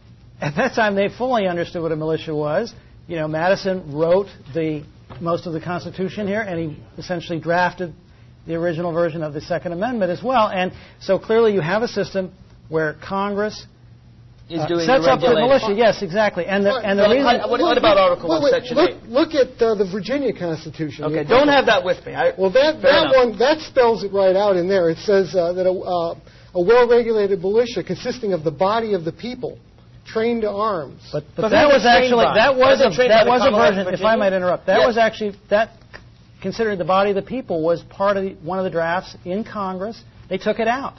at that time, they fully understood what a militia was. You know, Madison wrote the most of the Constitution here, and he essentially drafted the original version of the Second Amendment as well. And so clearly you have a system where Congress is uh, doing sets the up the militia. Yes, exactly. And the, and the Well, reason... what, what about Article wait, one, wait, Section look, eight? Look at uh, the Virginia Constitution. Okay, don't have that with me. I, well, that, fair that enough. one, that spells it right out in there. It says uh, that a, uh, a well-regulated militia consisting of the body of the people trained to arms. But, but that was actually, that was a, that was a version, if I might interrupt, that Yes. was actually, that considered the body of the people was part of the, one of the drafts in Congress. They took it out.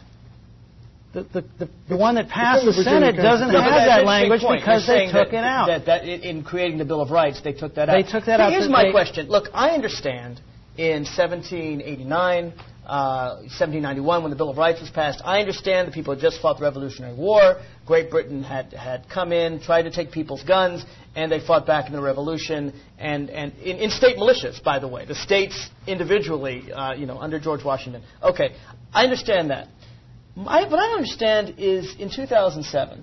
The, the, the, the one that passed the Senate doesn't No, have but that that's language the point. because You're they saying took that, it out. That, that in creating the Bill of Rights, they took that They out. took that out. Here's But my they- question. Look, I understand in seventeen eighty-nine, uh, seventeen ninety-one, when the Bill of Rights was passed, I understand the people had just fought the Revolutionary War. Great Britain had, had come in, tried to take people's guns, and they fought back in the Revolution, and, and in, in state militias, by the way. The states individually, uh, you know, under George Washington. Okay, I understand that. I, what I don't understand is in two thousand seven,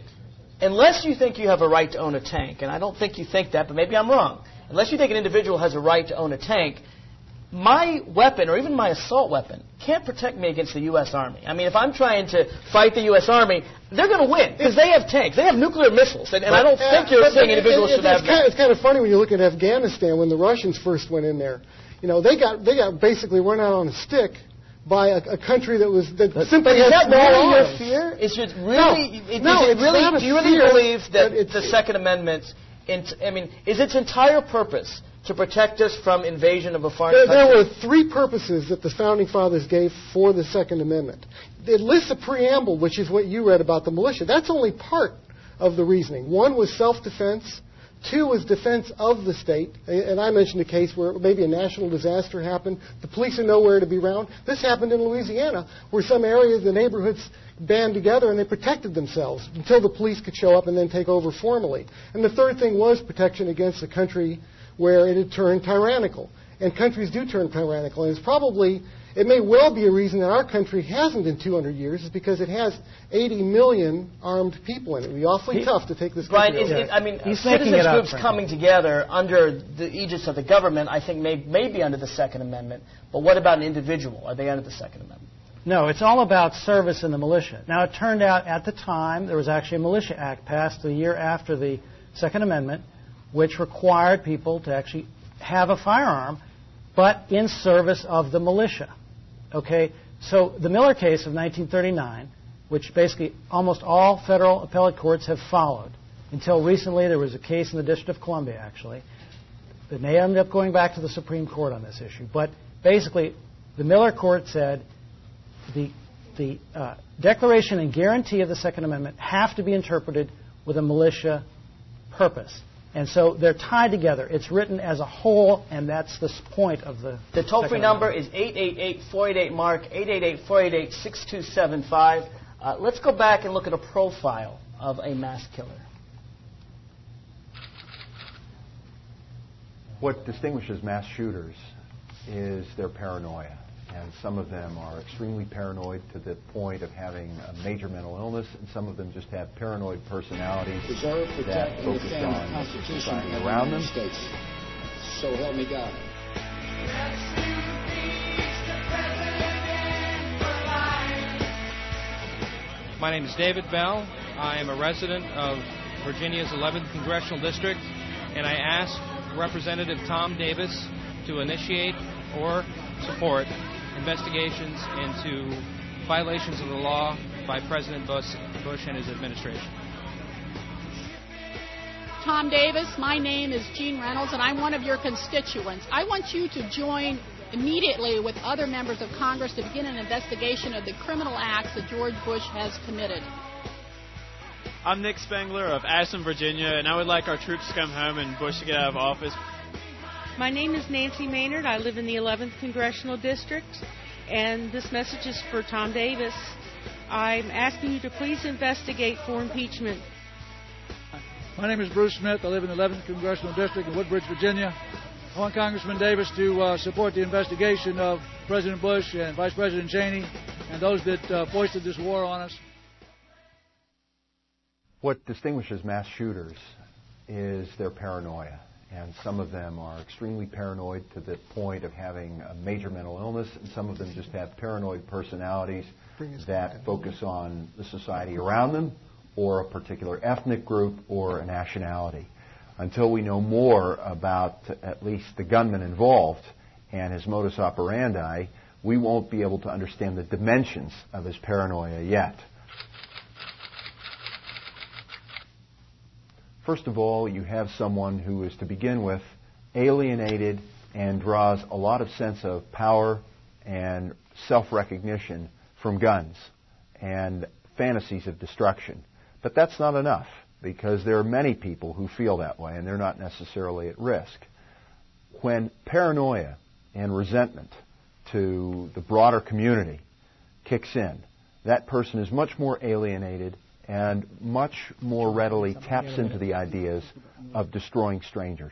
unless you think you have a right to own a tank, and I don't think you think that, but maybe I'm wrong, unless you think an individual has a right to own a tank, my weapon, or even my assault weapon, can't protect me against the U S Army. I mean, if I'm trying to fight the U S Army, they're going to win, because they have tanks. They have nuclear missiles, and, and I don't think you're saying individuals it, it, should have it's kind, of, it's kind of funny when you look at Afghanistan, when the Russians first went in there. You know, they got they got basically run out on a stick by a, a country that was that But, simply but is had that small really your arms. fear? Is it really? No, it, no, is it it's really not a do you really fear, believe that but it's- the Second Amendment? In, I mean, is its entire purpose to protect us from invasion of a foreign There, country? there were three purposes that the Founding Fathers gave for the Second Amendment. It lists a preamble, which is what you read about the militia. That's only part of the reasoning. One was self-defense. Two was defense of the state. And I mentioned a case where maybe a national disaster happened. The police are nowhere to be found. This happened in Louisiana, where some areas, the neighborhoods band together and they protected themselves until the police could show up and then take over formally. And the third thing was protection against a country where it had turned tyrannical. And countries do turn tyrannical. And it's probably, it may well be a reason that our country hasn't in two hundred years is because it has eighty million armed people in it. It would be awfully He, tough to take this Brian, country is over. it, I mean, He's making citizens it up, groups frankly. coming together under the aegis of the government, I think, may, may be under the Second Amendment. But what about an individual? Are they under the Second Amendment? No, it's all about service in the militia. Now, it turned out at the time there was actually a Militia Act passed the year after the Second Amendment, which required people to actually have a firearm, but in service of the militia. Okay? So the Miller case of nineteen thirty-nine, which basically almost all federal appellate courts have followed. Until recently, there was a case in the District of Columbia, actually, that may end up going back to the Supreme Court on this issue. But basically, the Miller court said the, the uh, declaration and guarantee of the Second Amendment have to be interpreted with a militia purpose. And so they're tied together. It's written as a whole, and that's the point of the The toll-free Second number Amendment. is eight eight eight, four eight eight, M A R C, eight eight eight, four eight eight, six two seven five. Uh, let's go back and look at a profile of a mass killer. What distinguishes mass shooters is their paranoia. And some of them are extremely paranoid to the point of having a major mental illness, and some of them just have paranoid personalities Preserve, protect, that and focus defend the on the Constitution society of the around United them. States. So help me God. My name is David Bell. I am a resident of Virginia's eleventh Congressional District, and I ask Representative Tom Davis to initiate or support investigations into violations of the law by President Bush, Bush and his administration. Tom Davis, my name is Jean Reynolds, and I'm one of your constituents. I want you to join immediately with other members of Congress to begin an investigation of the criminal acts that George Bush has committed. I'm Nick Spengler of Ashland, Virginia, and I would like our troops to come home and Bush to get out of office. My name is Nancy Maynard. I live in the eleventh Congressional District, and this message is for Tom Davis. I'm asking you to please investigate for impeachment. My name is Bruce Smith. I live in the eleventh Congressional District in Woodbridge, Virginia. I want Congressman Davis to uh, support the investigation of President Bush and Vice President Cheney and those that uh, foisted this war on us. What distinguishes mass shooters is their paranoia. And some of them are extremely paranoid to the point of having a major mental illness, and some of them just have paranoid personalities that focus on the society around them or a particular ethnic group or a nationality. Until we know more about at least the gunman involved and his modus operandi, we won't be able to understand the dimensions of his paranoia yet. First of all, you have someone who is, to begin with, alienated and draws a lot of sense of power and self-recognition from guns and fantasies of destruction. But that's not enough, because there are many people who feel that way, and they're not necessarily at risk. When paranoia and resentment to the broader community kicks in, that person is much more alienated and much more readily taps into the ideas of destroying strangers.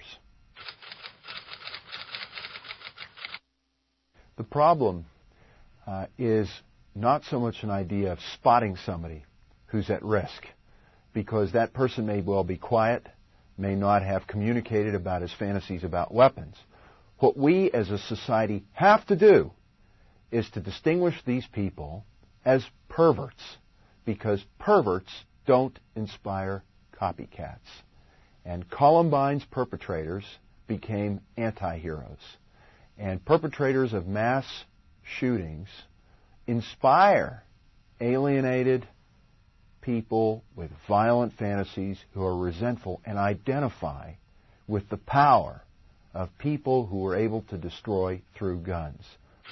The problem uh, is not so much an idea of spotting somebody who's at risk, because that person may well be quiet, may not have communicated about his fantasies about weapons. What we as a society have to do is to distinguish these people as perverts, because perverts don't inspire copycats. And Columbine's perpetrators became anti-heroes. And perpetrators of mass shootings inspire alienated people with violent fantasies who are resentful and identify with the power of people who were able to destroy through guns.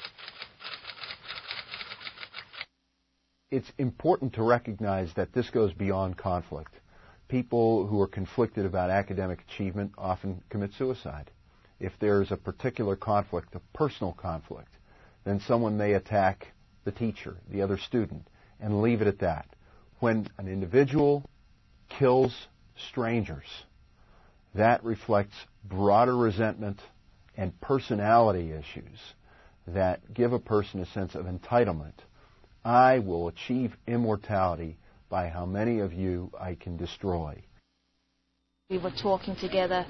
It's important to recognize that this goes beyond conflict. People who are conflicted about academic achievement often commit suicide. If there's a particular conflict, a personal conflict, then someone may attack the teacher, the other student, and leave it at that. When an individual kills strangers, that reflects broader resentment and personality issues that give a person a sense of entitlement. I will achieve immortality by how many of you I can destroy. We were talking together,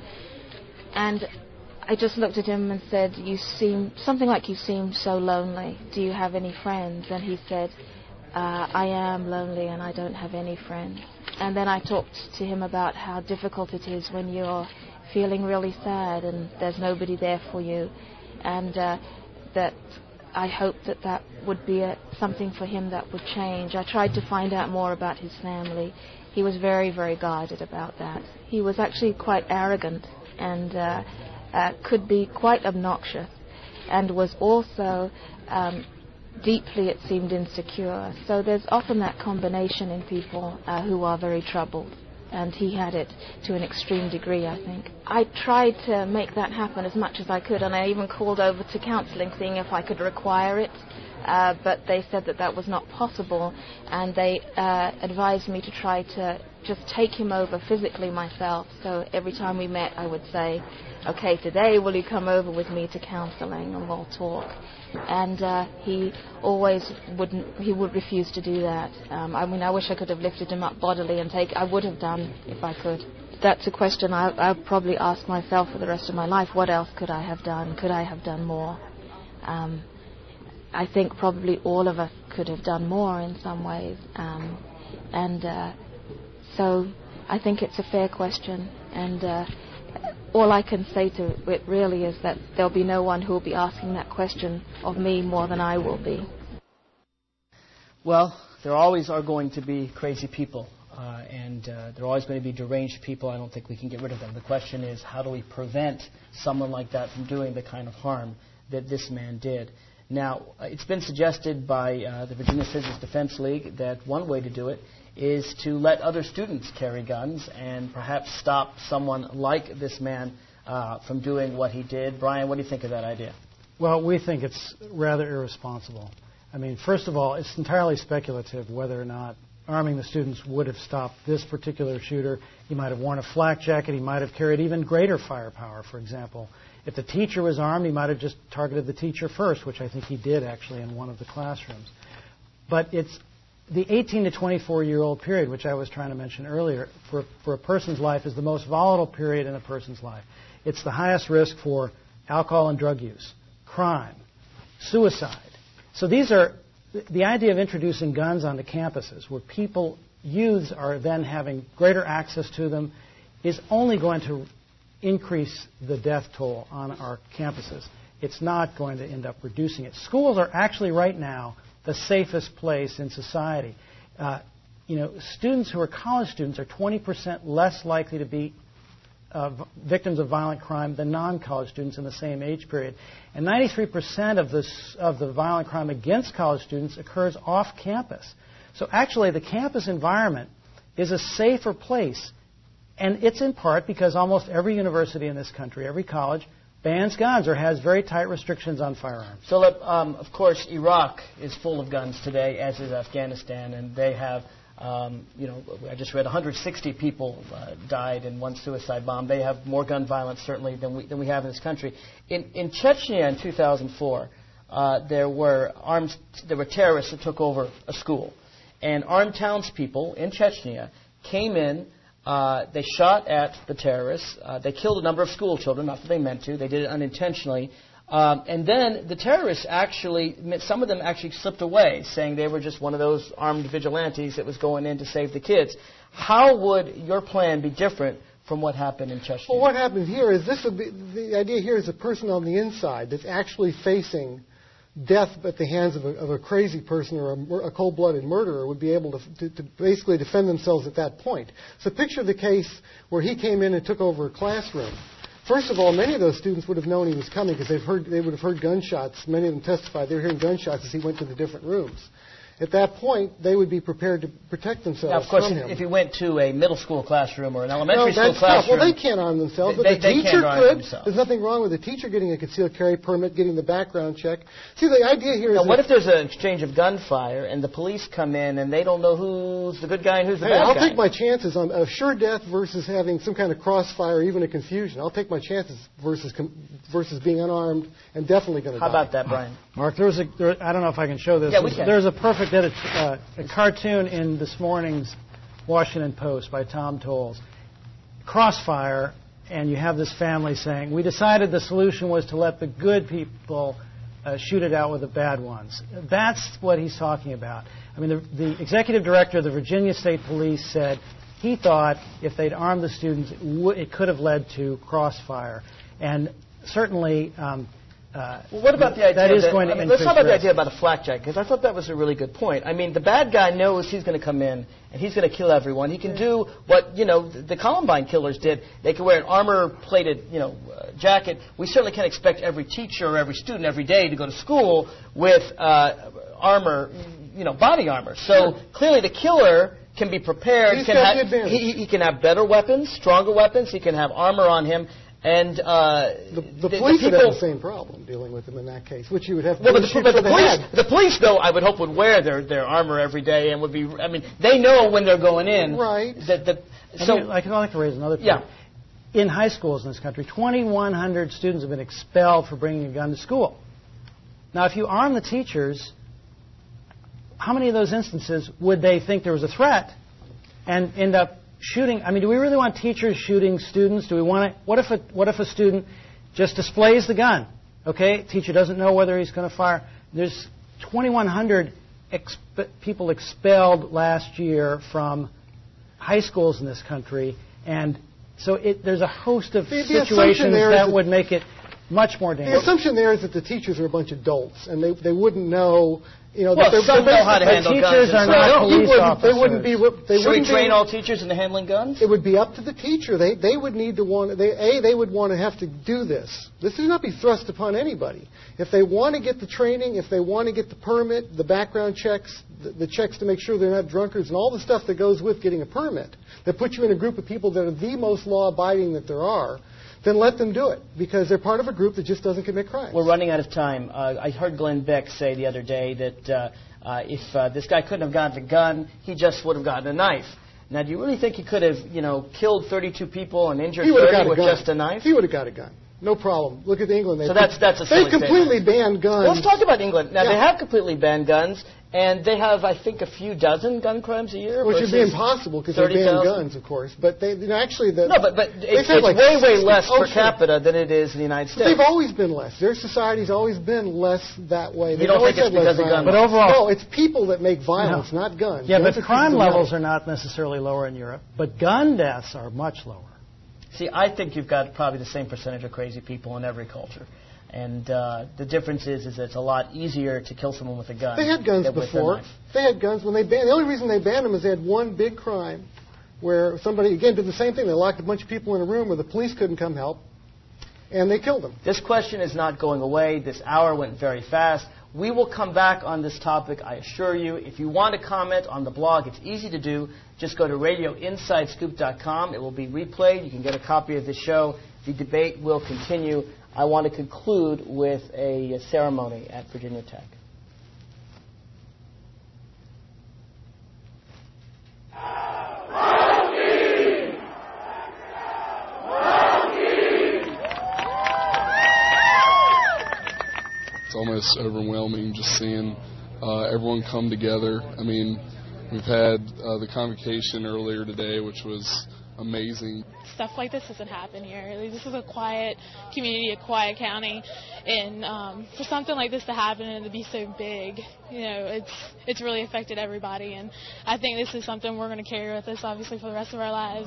and I just looked at him and said, you seem, something like you seem so lonely. Do you have any friends? And he said, uh, I am lonely and I don't have any friends. And then I talked to him about how difficult it is when you're feeling really sad and there's nobody there for you, and uh, that I hoped that that would be a, something for him that would change. I tried to find out more about his family. He was very, very guarded about that. He was actually quite arrogant and uh, uh, could be quite obnoxious, and was also um, deeply, it seemed, insecure. So there's often that combination in people uh, who are very troubled. And he had it to an extreme degree, I think. I tried to make that happen as much as I could, and I even called over to counseling, seeing if I could require it, uh, but they said that that was not possible, and they uh, advised me to try to just take him over physically myself. So every time we met, I would say, okay, today will you come over with me to counseling and we'll talk. And uh, he always wouldn't, he would refuse to do that. Um, I mean, I wish I could have lifted him up bodily and take, I would have done if I could. That's a question I, I'll probably ask myself for the rest of my life. What else could I have done? Could I have done more? Um, I think probably all of us could have done more in some ways. Um, and uh, so I think it's a fair question. And uh, all I can say to it really is that there'll be no one who will be asking that question of me more than I will be. Well, there always are going to be crazy people. Uh, and uh, there are always going to be deranged people. I don't think we can get rid of them. The question is, how do we prevent someone like that from doing the kind of harm that this man did? Now, uh, it's been suggested by uh, the Virginia Citizens Defense League that one way to do it is to let other students carry guns and perhaps stop someone like this man uh, from doing what he did. Brian, what do you think of that idea? Well, we think it's rather irresponsible. I mean, first of all, it's entirely speculative whether or not arming the students would have stopped this particular shooter. He might have worn a flak jacket. He might have carried even greater firepower, for example. If the teacher was armed, he might have just targeted the teacher first, which I think he did actually in one of the classrooms. But it's the eighteen to twenty-four-year-old period, which I was trying to mention earlier, for, for a person's life is the most volatile period in a person's life. It's the highest risk for alcohol and drug use, crime, suicide. So these are the idea of introducing guns onto campuses where people, youths, are then having greater access to them is only going to increase the death toll on our campuses. It's not going to end up reducing it. Schools are actually right now the safest place in society. Uh, you know, students who are college students are twenty percent less likely to be Uh, victims of violent crime than non-college students in the same age period. And ninety-three percent of, this, of the violent crime against college students occurs off campus. So actually the campus environment is a safer place. And it's in part because almost every university in this country, every college, bans guns or has very tight restrictions on firearms. So, um, of course, Iraq is full of guns today, as is Afghanistan, and they have Um, you know, I just read one hundred sixty people uh, died in one suicide bomb. They have more gun violence, certainly, than we, than we have in this country. In, in Chechnya in two thousand four, uh, there were armed, there were terrorists that took over a school. And armed townspeople in Chechnya came in, uh, they shot at the terrorists. Uh, they killed a number of school children, not that they meant to. They did it unintentionally. Um, and then the terrorists actually, some of them actually slipped away, saying they were just one of those armed vigilantes that was going in to save the kids. How would your plan be different from what happened in Chechnya? Well, what happened here is this would be, the idea here is a person on the inside that's actually facing death at the hands of a, of a crazy person or a, a cold-blooded murderer would be able to, to, to basically defend themselves at that point. So picture the case where he came in and took over a classroom. First of all, many of those students would have known he was coming because they've heard, they would have heard gunshots. Many of them testified they were hearing gunshots as he went to the different rooms. At that point, they would be prepared to protect themselves now, of course, from if, him. if you went to a middle school classroom or an elementary no, school that's classroom... Tough. Well, they can't arm themselves, they, but the they teacher can't could. Arm themselves. There's nothing wrong with the teacher getting a concealed carry permit, getting the background check. See, the idea here now, is... what if there's an exchange of gunfire and the police come in and they don't know who's the good guy and who's the hey, bad I'll guy? I'll take my chances on a sure death versus having some kind of crossfire, even a confusion. I'll take my chances versus versus being unarmed and definitely going to die. How about that, Brian? Mark, there's a, there, I don't know if I can show this. Yeah, we can. There's a perfect edit, uh, a cartoon in this morning's Washington Post by Tom Towles. Crossfire, and you have this family saying, we decided the solution was to let the good people uh, shoot it out with the bad ones. That's what he's talking about. I mean, the, the executive director of the Virginia State Police said he thought if they'd armed the students, it, w- it could have led to crossfire. And certainly... Um, Uh, well, what about the idea that is that, going to I mean, increase let's talk about risk. the idea about a flak jacket, because I thought that was a really good point. I mean, the bad guy knows he's going to come in and he's going to kill everyone. He can do what, you know, the Columbine killers did. They can wear an armor-plated, you know, uh, jacket. We certainly can't expect every teacher or every student every day to go to school with uh, armor, you know, body armor. So clearly the killer can be prepared. He's can got have, the advantage. he, he can have better weapons, stronger weapons. He can have armor on him. And uh, the, the police the people, would have the same problem dealing with them in that case, which you would have to well, but the, shoot but for the the police, head. the police, though, I would hope would wear their, their armor every day and would be. I mean, they know when they're going in. Right. That, that, so so I can like to raise another point. Yeah. In high schools in this country, twenty-one hundred students have been expelled for bringing a gun to school. Now, if you arm the teachers, how many of those instances would they think there was a threat and end up shooting? I mean, do we really want teachers shooting students? Do we want to? What if a what if a student just displays the gun? Okay, teacher doesn't know whether he's going to fire. There's twenty-one hundred exp- people expelled last year from high schools in this country, and so it, there's a host of the, the situations that, that would make it much more dangerous. The assumption there is that the teachers are a bunch of dolts, and they, they wouldn't know. You know, well, they're, some they're know how to handle teachers guns. Are not police wouldn't, officers. They wouldn't be. They Should wouldn't we train be, all teachers into handling guns? It would be up to the teacher. They they would need to want. They a they would want to have to do this. This should not be thrust upon anybody. If they want to get the training, if they want to get the permit, the background checks, the, the checks to make sure they're not drunkards, and all the stuff that goes with getting a permit, that puts you in a group of people that are the most law-abiding that there are. Then let them do it, because they're part of a group that just doesn't commit crimes. We're running out of time. Uh, I heard Glenn Beck say the other day that uh, uh, if uh, this guy couldn't have gotten a gun, he just would have gotten a knife. Now, do you really think he could have, you know, killed thirty-two people and injured thirty with just a knife? He would have got a gun. No problem. Look at England. They so that's that's a silly They've completely statement. banned guns. Well, let's talk about England. Now, yeah. they have completely banned guns, and they have, I think, a few dozen gun crimes a year. Which would be impossible because they ban guns, of course. But they, you know, actually, the, no, but but it's, it's like way way less oh, per sure. capita than it is in the United States. But they've always been less. Their society's always been less that way. You don't think it's because of guns? But overall, no, it's people that make violence, no. not guns. Yeah, guns but crime levels are not necessarily lower in Europe. But gun deaths are much lower. See, I think you've got probably the same percentage of crazy people in every culture. And uh, the difference is, is it's a lot easier to kill someone with a gun. They had guns than before. With a knife. They had guns when they banned. The only reason they banned them is they had one big crime where somebody again did the same thing. They locked a bunch of people in a room where the police couldn't come help, and they killed them. This question is not going away. This hour went very fast. We will come back on this topic, I assure you. If you want to comment on the blog, it's easy to do. Just go to radio inside scoop dot com. It will be replayed. You can get a copy of the show. The debate will continue. I want to conclude with a ceremony at Virginia Tech. It's almost overwhelming just seeing uh, everyone come together. I mean, we've had uh, the convocation earlier today, which was amazing. Stuff like this doesn't happen here. This is a quiet community, a quiet county, and um, for something like this to happen and to be so big, you know, it's it's really affected everybody. And I think this is something we're going to carry with us, obviously, for the rest of our lives.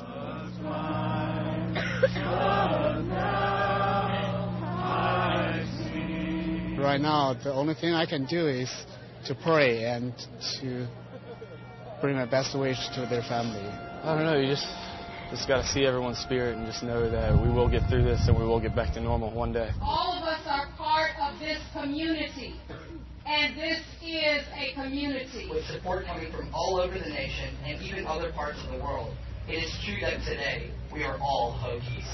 Right now, the only thing I can do is to pray and to bring my best wish to their family. I don't know, you just just got to see everyone's spirit and just know that we will get through this and we will get back to normal one day. All of us are part of this community, and this is a community. With support coming from all over the nation and even other parts of the world, it is true that today we are all Hokies.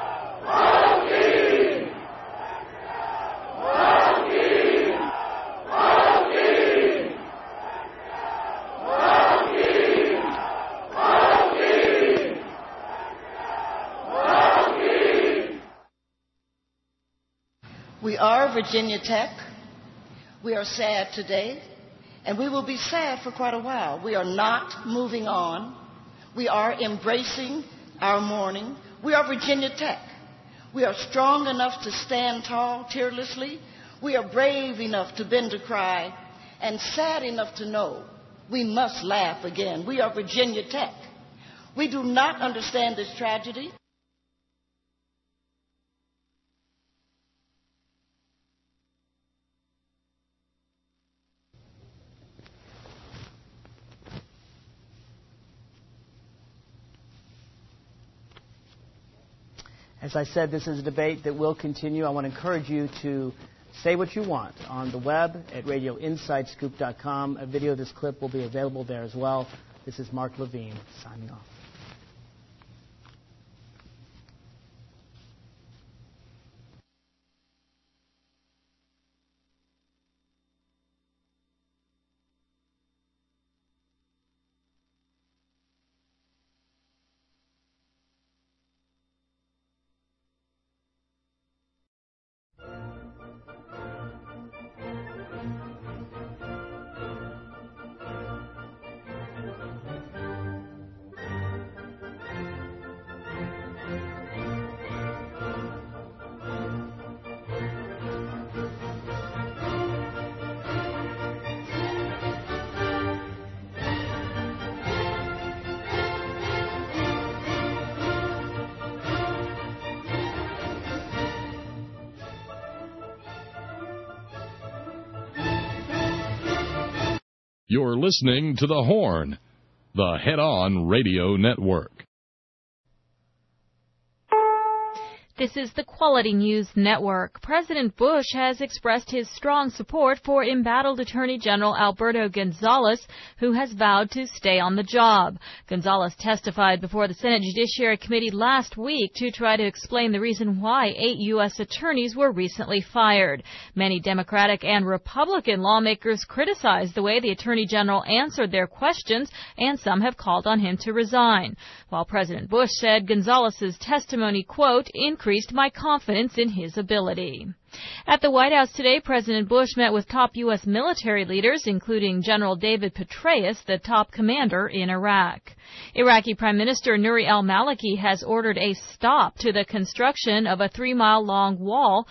Hokie! Hokie! Hokie! Hokie! Hokie! Hokie! We are Virginia Tech. We are sad today, and we will be sad for quite a while. We are not moving on. We are embracing our mourning. We are Virginia Tech. We are strong enough to stand tall, tearlessly. We are brave enough to bend a cry, and sad enough to know we must laugh again. We are Virginia Tech. We do not understand this tragedy. As I said, this is a debate that will continue. I want to encourage you to say what you want on the web at radio inside scoop dot com. A video of this clip will be available there as well. This is Mark Levine signing off. You're listening to The Horn, the head-on radio network. This is the Quality News Network. President Bush has expressed his strong support for embattled Attorney General Alberto Gonzales, who has vowed to stay on the job. Gonzales testified before the Senate Judiciary Committee last week to try to explain the reason why eight U S attorneys were recently fired. Many Democratic and Republican lawmakers criticized the way the Attorney General answered their questions, and some have called on him to resign. While President Bush said Gonzales' testimony, quote, increased my confidence in his ability. At the White House today, President Bush met with top U S military leaders, including General David Petraeus, the top commander in Iraq. Iraqi Prime Minister Nouri al-Maliki has ordered a stop to the construction of a three-mile-long wall.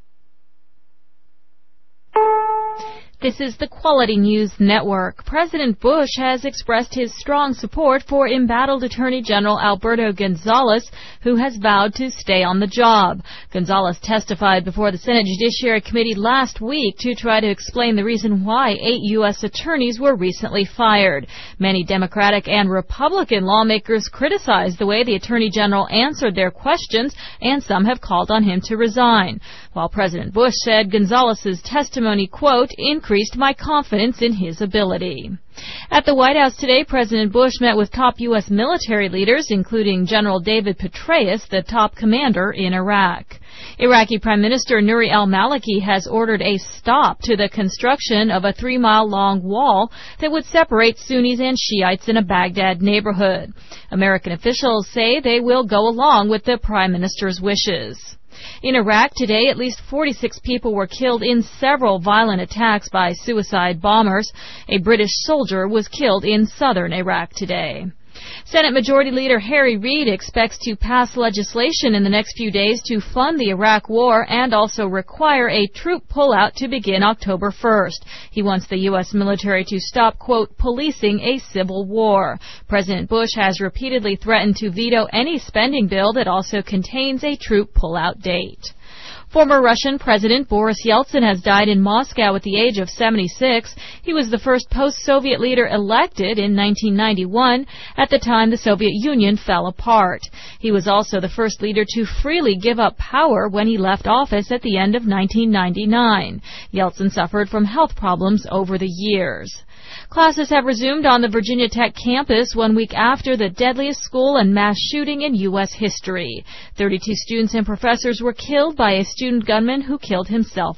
This is the Quality News Network. President Bush has expressed his strong support for embattled Attorney General Alberto Gonzales, who has vowed to stay on the job. Gonzales testified before the Senate Judiciary Committee last week to try to explain the reason why eight U S attorneys were recently fired. Many Democratic and Republican lawmakers criticized the way the Attorney General answered their questions, and some have called on him to resign. While President Bush said Gonzales' testimony, quote, increased my confidence in his ability. At the White House today, President Bush met with top U S military leaders, including General David Petraeus, the top commander in Iraq. Iraqi Prime Minister Nouri al-Maliki has ordered a stop to the construction of a three-mile-long wall that would separate Sunnis and Shiites in a Baghdad neighborhood. American officials say they will go along with the Prime Minister's wishes. In Iraq today, at least forty-six people were killed in several violent attacks by suicide bombers. A British soldier was killed in southern Iraq today. Senate Majority Leader Harry Reid expects to pass legislation in the next few days to fund the Iraq War and also require a troop pullout to begin October first. He wants the U S military to stop, quote, policing a civil war. President Bush has repeatedly threatened to veto any spending bill that also contains a troop pullout date. Former Russian President Boris Yeltsin has died in Moscow at the age of seventy-six. He was the first post-Soviet leader elected in nineteen ninety-one, at the time the Soviet Union fell apart. He was also the first leader to freely give up power when he left office at the end of nineteen ninety-nine. Yeltsin suffered from health problems over the years. Classes have resumed on the Virginia Tech campus one week after the deadliest school and mass shooting in U S history. thirty-two students and professors were killed by a student gunman who killed himself